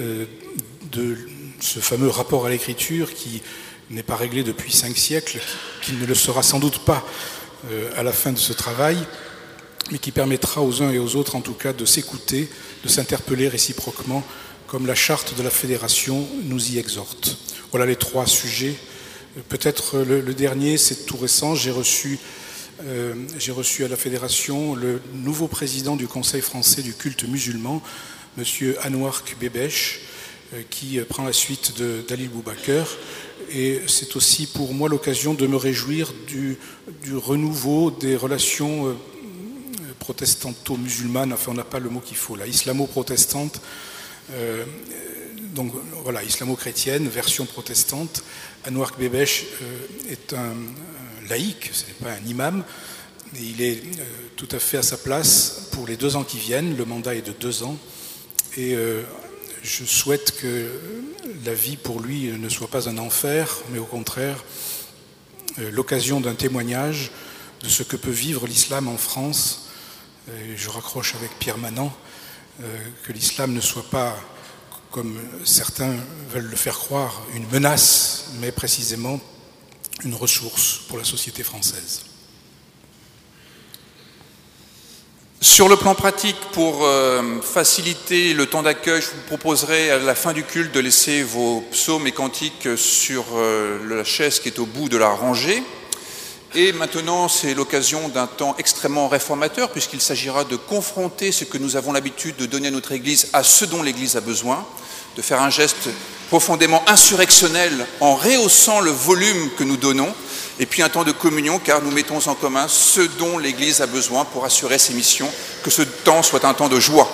de ce fameux rapport à l'Écriture qui n'est pas réglé depuis 5 siècles, qui ne le sera sans doute pas à la fin de ce travail, mais qui permettra aux uns et aux autres en tout cas de s'écouter, de s'interpeller réciproquement, comme la charte de la Fédération nous y exhorte. Voilà les 3 sujets. Peut-être le dernier, c'est tout récent, j'ai reçu à la Fédération le nouveau président du Conseil français du culte musulman, M. Anouark Bebesh, qui prend la suite de Dalil Boubaker. Et c'est aussi pour moi l'occasion de me réjouir du renouveau des relations protestanto-musulmanes, enfin on n'a pas le mot qu'il faut là, islamo-protestante, donc voilà, islamo-chrétienne, version protestante. Anouark Bebesh est un laïc, ce n'est pas un imam, mais il est tout à fait à sa place pour les 2 ans qui viennent. Le mandat est de 2 ans et je souhaite que la vie pour lui ne soit pas un enfer, mais au contraire l'occasion d'un témoignage de ce que peut vivre l'islam en France. Et je raccroche avec Pierre Manant, que l'islam ne soit pas, comme certains veulent le faire croire, une menace, mais précisément une ressource pour la société française. Sur le plan pratique, pour faciliter le temps d'accueil, je vous proposerai à la fin du culte de laisser vos psaumes et cantiques sur la chaise qui est au bout de la rangée. Et maintenant, c'est l'occasion d'un temps extrêmement réformateur, puisqu'il s'agira de confronter ce que nous avons l'habitude de donner à notre Église à ce dont l'Église a besoin, de faire un geste profondément insurrectionnel en rehaussant le volume que nous donnons, et puis un temps de communion car nous mettons en commun ce dont l'Église a besoin pour assurer ses missions, que ce temps soit un temps de joie.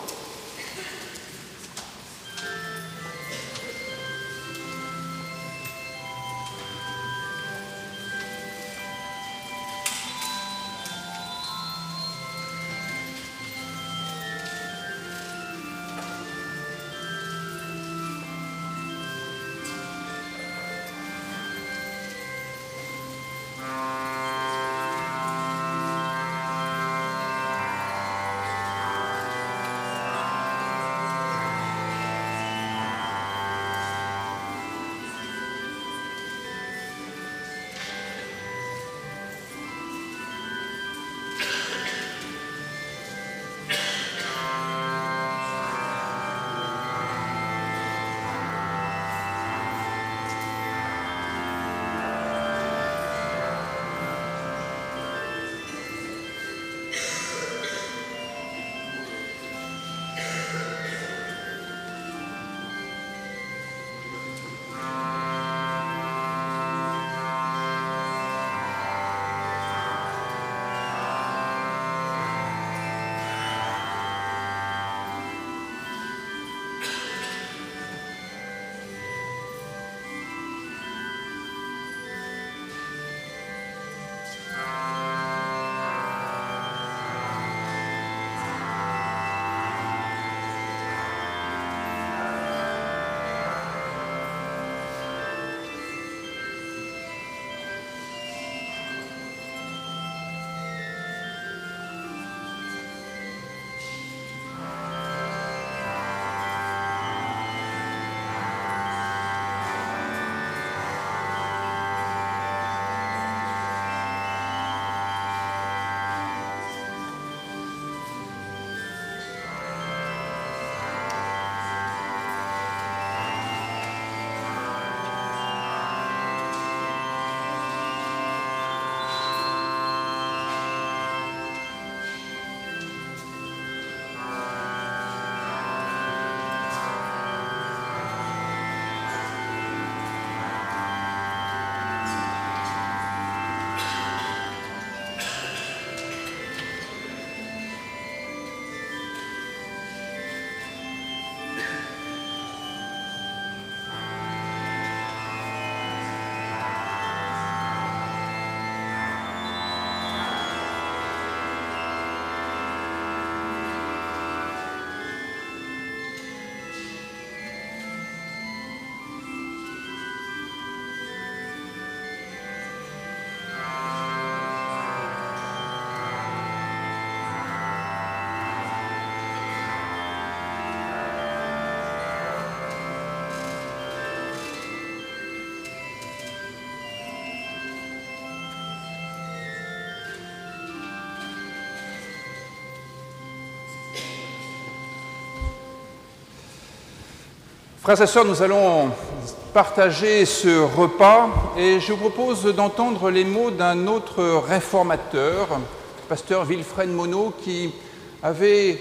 Frères et sœurs, nous allons partager ce repas et je vous propose d'entendre les mots d'un autre réformateur, pasteur Wilfred Monod, qui avait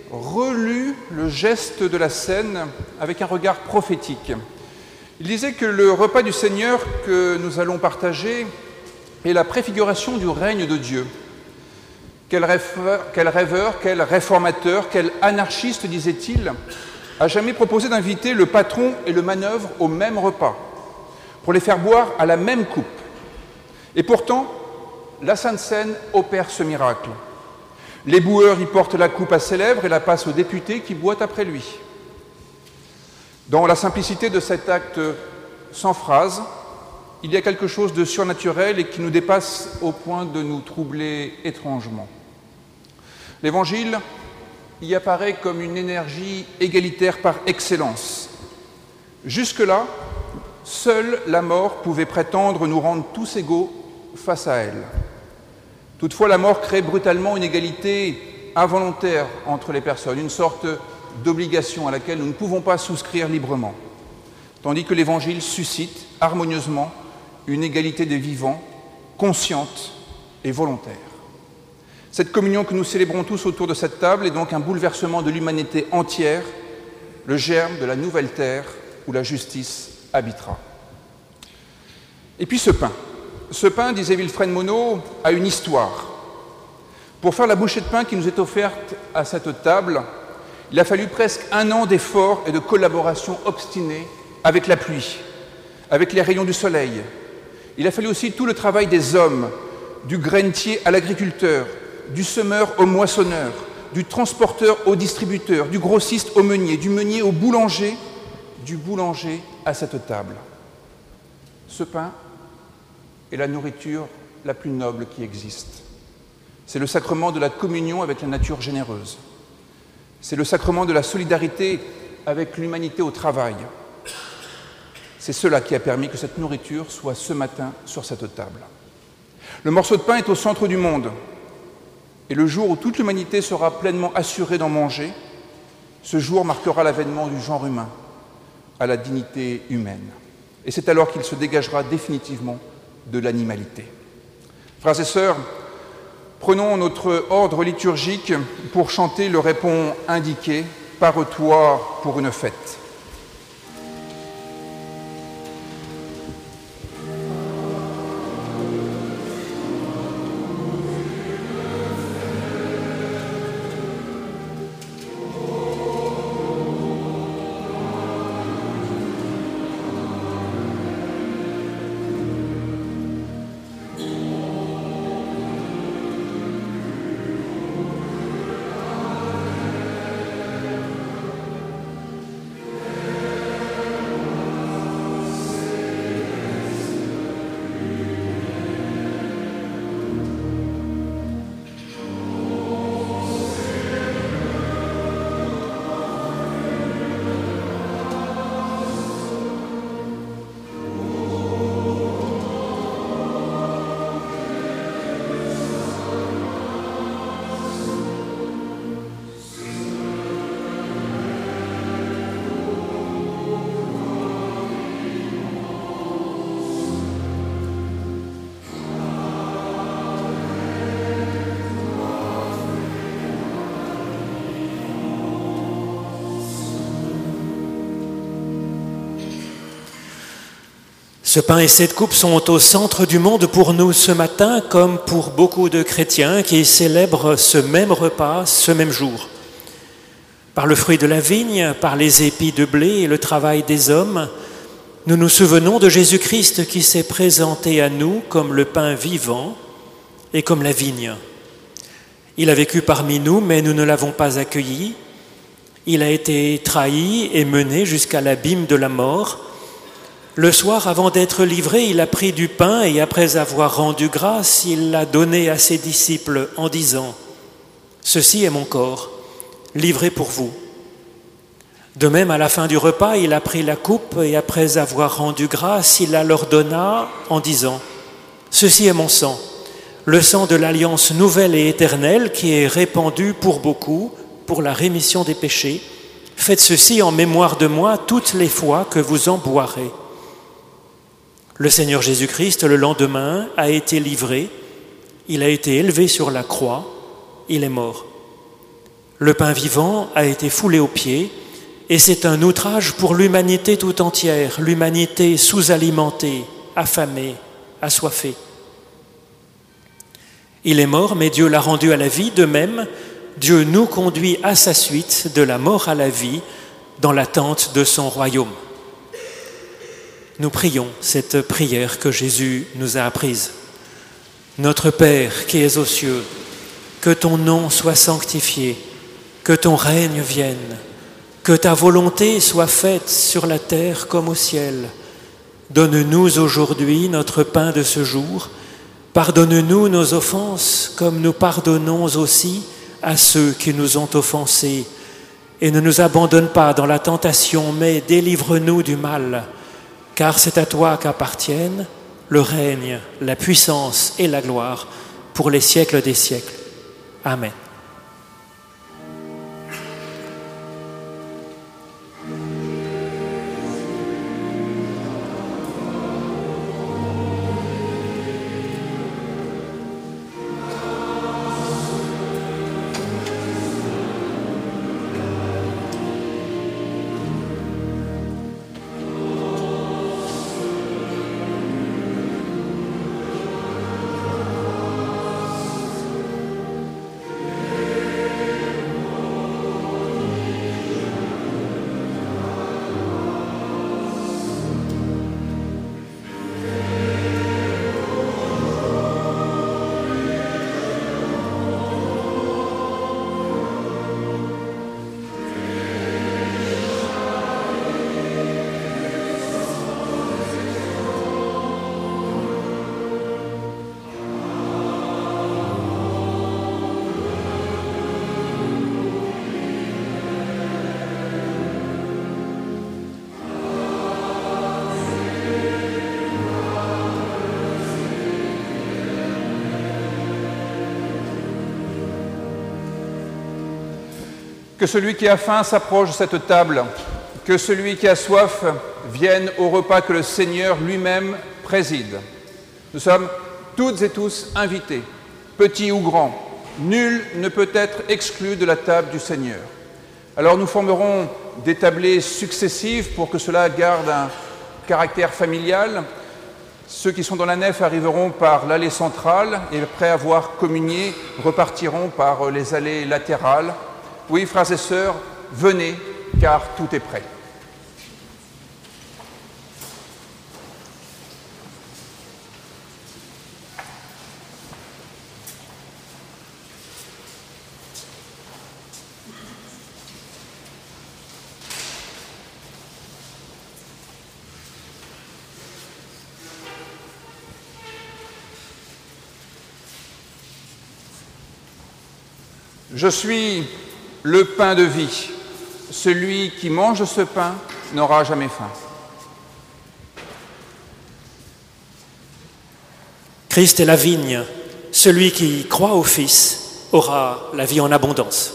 relu le geste de la scène avec un regard prophétique. Il disait que le repas du Seigneur que nous allons partager est la préfiguration du règne de Dieu. Quel rêveur, quel réformateur, quel anarchiste, disait-il, a jamais proposé d'inviter le patron et le manœuvre au même repas, pour les faire boire à la même coupe. Et pourtant, la Sainte Seine opère ce miracle. Les boueurs y portent la coupe à ses lèvres et la passent au député qui boit après lui. Dans la simplicité de cet acte sans phrase, il y a quelque chose de surnaturel et qui nous dépasse au point de nous troubler étrangement. L'Évangile y apparaît comme une énergie égalitaire par excellence. Jusque-là, seule la mort pouvait prétendre nous rendre tous égaux face à elle. Toutefois, la mort crée brutalement une égalité involontaire entre les personnes, une sorte d'obligation à laquelle nous ne pouvons pas souscrire librement, tandis que l'Évangile suscite harmonieusement une égalité des vivants, consciente et volontaire. Cette communion que nous célébrons tous autour de cette table est donc un bouleversement de l'humanité entière, le germe de la nouvelle terre où la justice habitera. Et puis ce pain, disait Wilfred Monod, a une histoire. Pour faire la bouchée de pain qui nous est offerte à cette table, il a fallu presque 1 an d'efforts et de collaboration obstinée avec la pluie, avec les rayons du soleil. Il a fallu aussi tout le travail des hommes, du grainetier à l'agriculteur, du semeur au moissonneur, du transporteur au distributeur, du grossiste au meunier, du meunier au boulanger, du boulanger à cette table. Ce pain est la nourriture la plus noble qui existe. C'est le sacrement de la communion avec la nature généreuse. C'est le sacrement de la solidarité avec l'humanité au travail. C'est cela qui a permis que cette nourriture soit ce matin sur cette table. Le morceau de pain est au centre du monde. Et le jour où toute l'humanité sera pleinement assurée d'en manger, ce jour marquera l'avènement du genre humain à la dignité humaine. Et c'est alors qu'il se dégagera définitivement de l'animalité. Frères et sœurs, prenons notre ordre liturgique pour chanter le répond indiqué « Pare-toi pour une fête ». Ce pain et cette coupe sont au centre du monde pour nous ce matin, comme pour beaucoup de chrétiens qui célèbrent ce même repas, ce même jour. Par le fruit de la vigne, par les épis de blé et le travail des hommes, nous nous souvenons de Jésus-Christ qui s'est présenté à nous comme le pain vivant et comme la vigne. Il a vécu parmi nous, mais nous ne l'avons pas accueilli. Il a été trahi et mené jusqu'à l'abîme de la mort. Le soir, avant d'être livré, il a pris du pain et après avoir rendu grâce, il l'a donné à ses disciples en disant « Ceci est mon corps, livré pour vous ». De même, à la fin du repas, il a pris la coupe et après avoir rendu grâce, il la leur donna en disant « Ceci est mon sang, le sang de l'alliance nouvelle et éternelle qui est répandu pour beaucoup, pour la rémission des péchés. Faites ceci en mémoire de moi toutes les fois que vous en boirez. » Le Seigneur Jésus-Christ, le lendemain, a été livré, il a été élevé sur la croix, il est mort. Le pain vivant a été foulé aux pieds, et c'est un outrage pour l'humanité tout entière, l'humanité sous-alimentée, affamée, assoiffée. Il est mort, mais Dieu l'a rendu à la vie, de même, Dieu nous conduit à sa suite, de la mort à la vie, dans l'attente de son royaume. Nous prions cette prière que Jésus nous a apprise. Notre Père qui es aux cieux, que ton nom soit sanctifié, que ton règne vienne, que ta volonté soit faite sur la terre comme au ciel. Donne-nous aujourd'hui notre pain de ce jour. Pardonne-nous nos offenses comme nous pardonnons aussi à ceux qui nous ont offensés. Et ne nous abandonne pas dans la tentation, mais délivre-nous du mal. Car c'est à toi qu'appartiennent le règne, la puissance et la gloire pour les siècles des siècles. Amen. Que celui qui a faim s'approche de cette table, que celui qui a soif vienne au repas que le Seigneur lui-même préside. Nous sommes toutes et tous invités, petits ou grands. Nul ne peut être exclu de la table du Seigneur. Alors nous formerons des tablées successives pour que cela garde un caractère familial. Ceux qui sont dans la nef arriveront par l'allée centrale et après avoir communié, repartiront par les allées latérales. Oui, frères et sœurs, venez, car tout est prêt. Je suis le pain de vie. Celui qui mange ce pain n'aura jamais faim. Christ est la vigne. Celui qui croit au Fils aura la vie en abondance.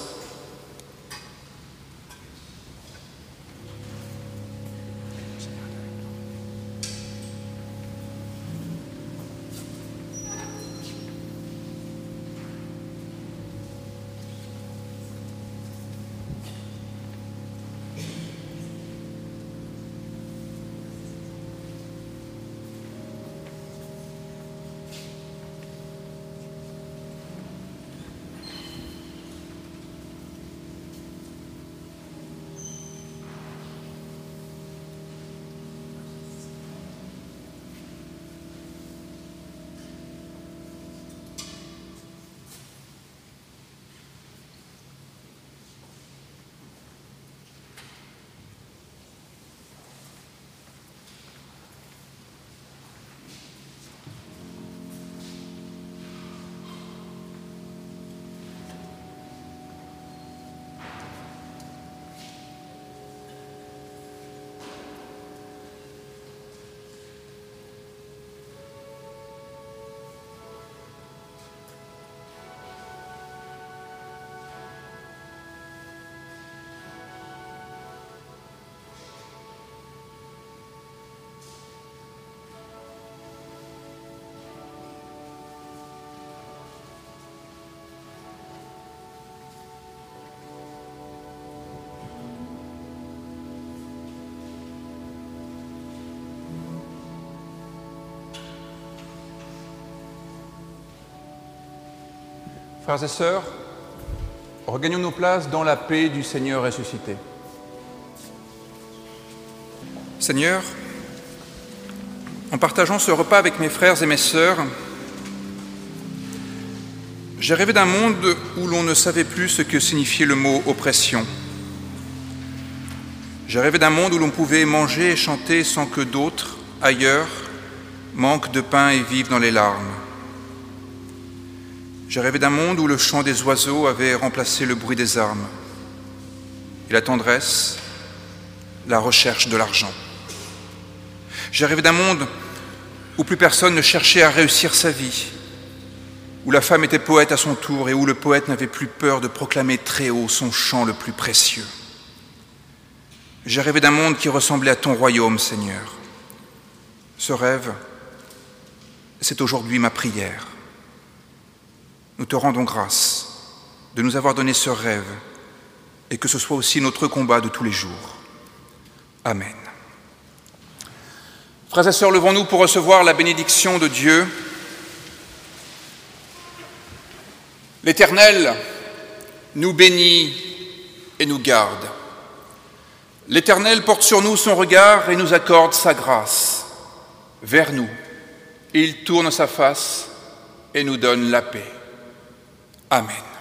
Frères et sœurs, regagnons nos places dans la paix du Seigneur ressuscité. Seigneur, en partageant ce repas avec mes frères et mes sœurs, j'ai rêvé d'un monde où l'on ne savait plus ce que signifiait le mot oppression. J'ai rêvé d'un monde où l'on pouvait manger et chanter sans que d'autres, ailleurs, manquent de pain et vivent dans les larmes. J'ai rêvé d'un monde où le chant des oiseaux avait remplacé le bruit des armes et la tendresse, la recherche de l'argent. J'ai rêvé d'un monde où plus personne ne cherchait à réussir sa vie, où la femme était poète à son tour et où le poète n'avait plus peur de proclamer très haut son chant le plus précieux. J'ai rêvé d'un monde qui ressemblait à ton royaume, Seigneur. Ce rêve, c'est aujourd'hui ma prière. Nous te rendons grâce de nous avoir donné ce rêve et que ce soit aussi notre combat de tous les jours. Amen. Frères et sœurs, levons-nous pour recevoir la bénédiction de Dieu. L'Éternel nous bénit et nous garde. L'Éternel porte sur nous son regard et nous accorde sa grâce. Vers nous, il tourne sa face et nous donne la paix. Amen.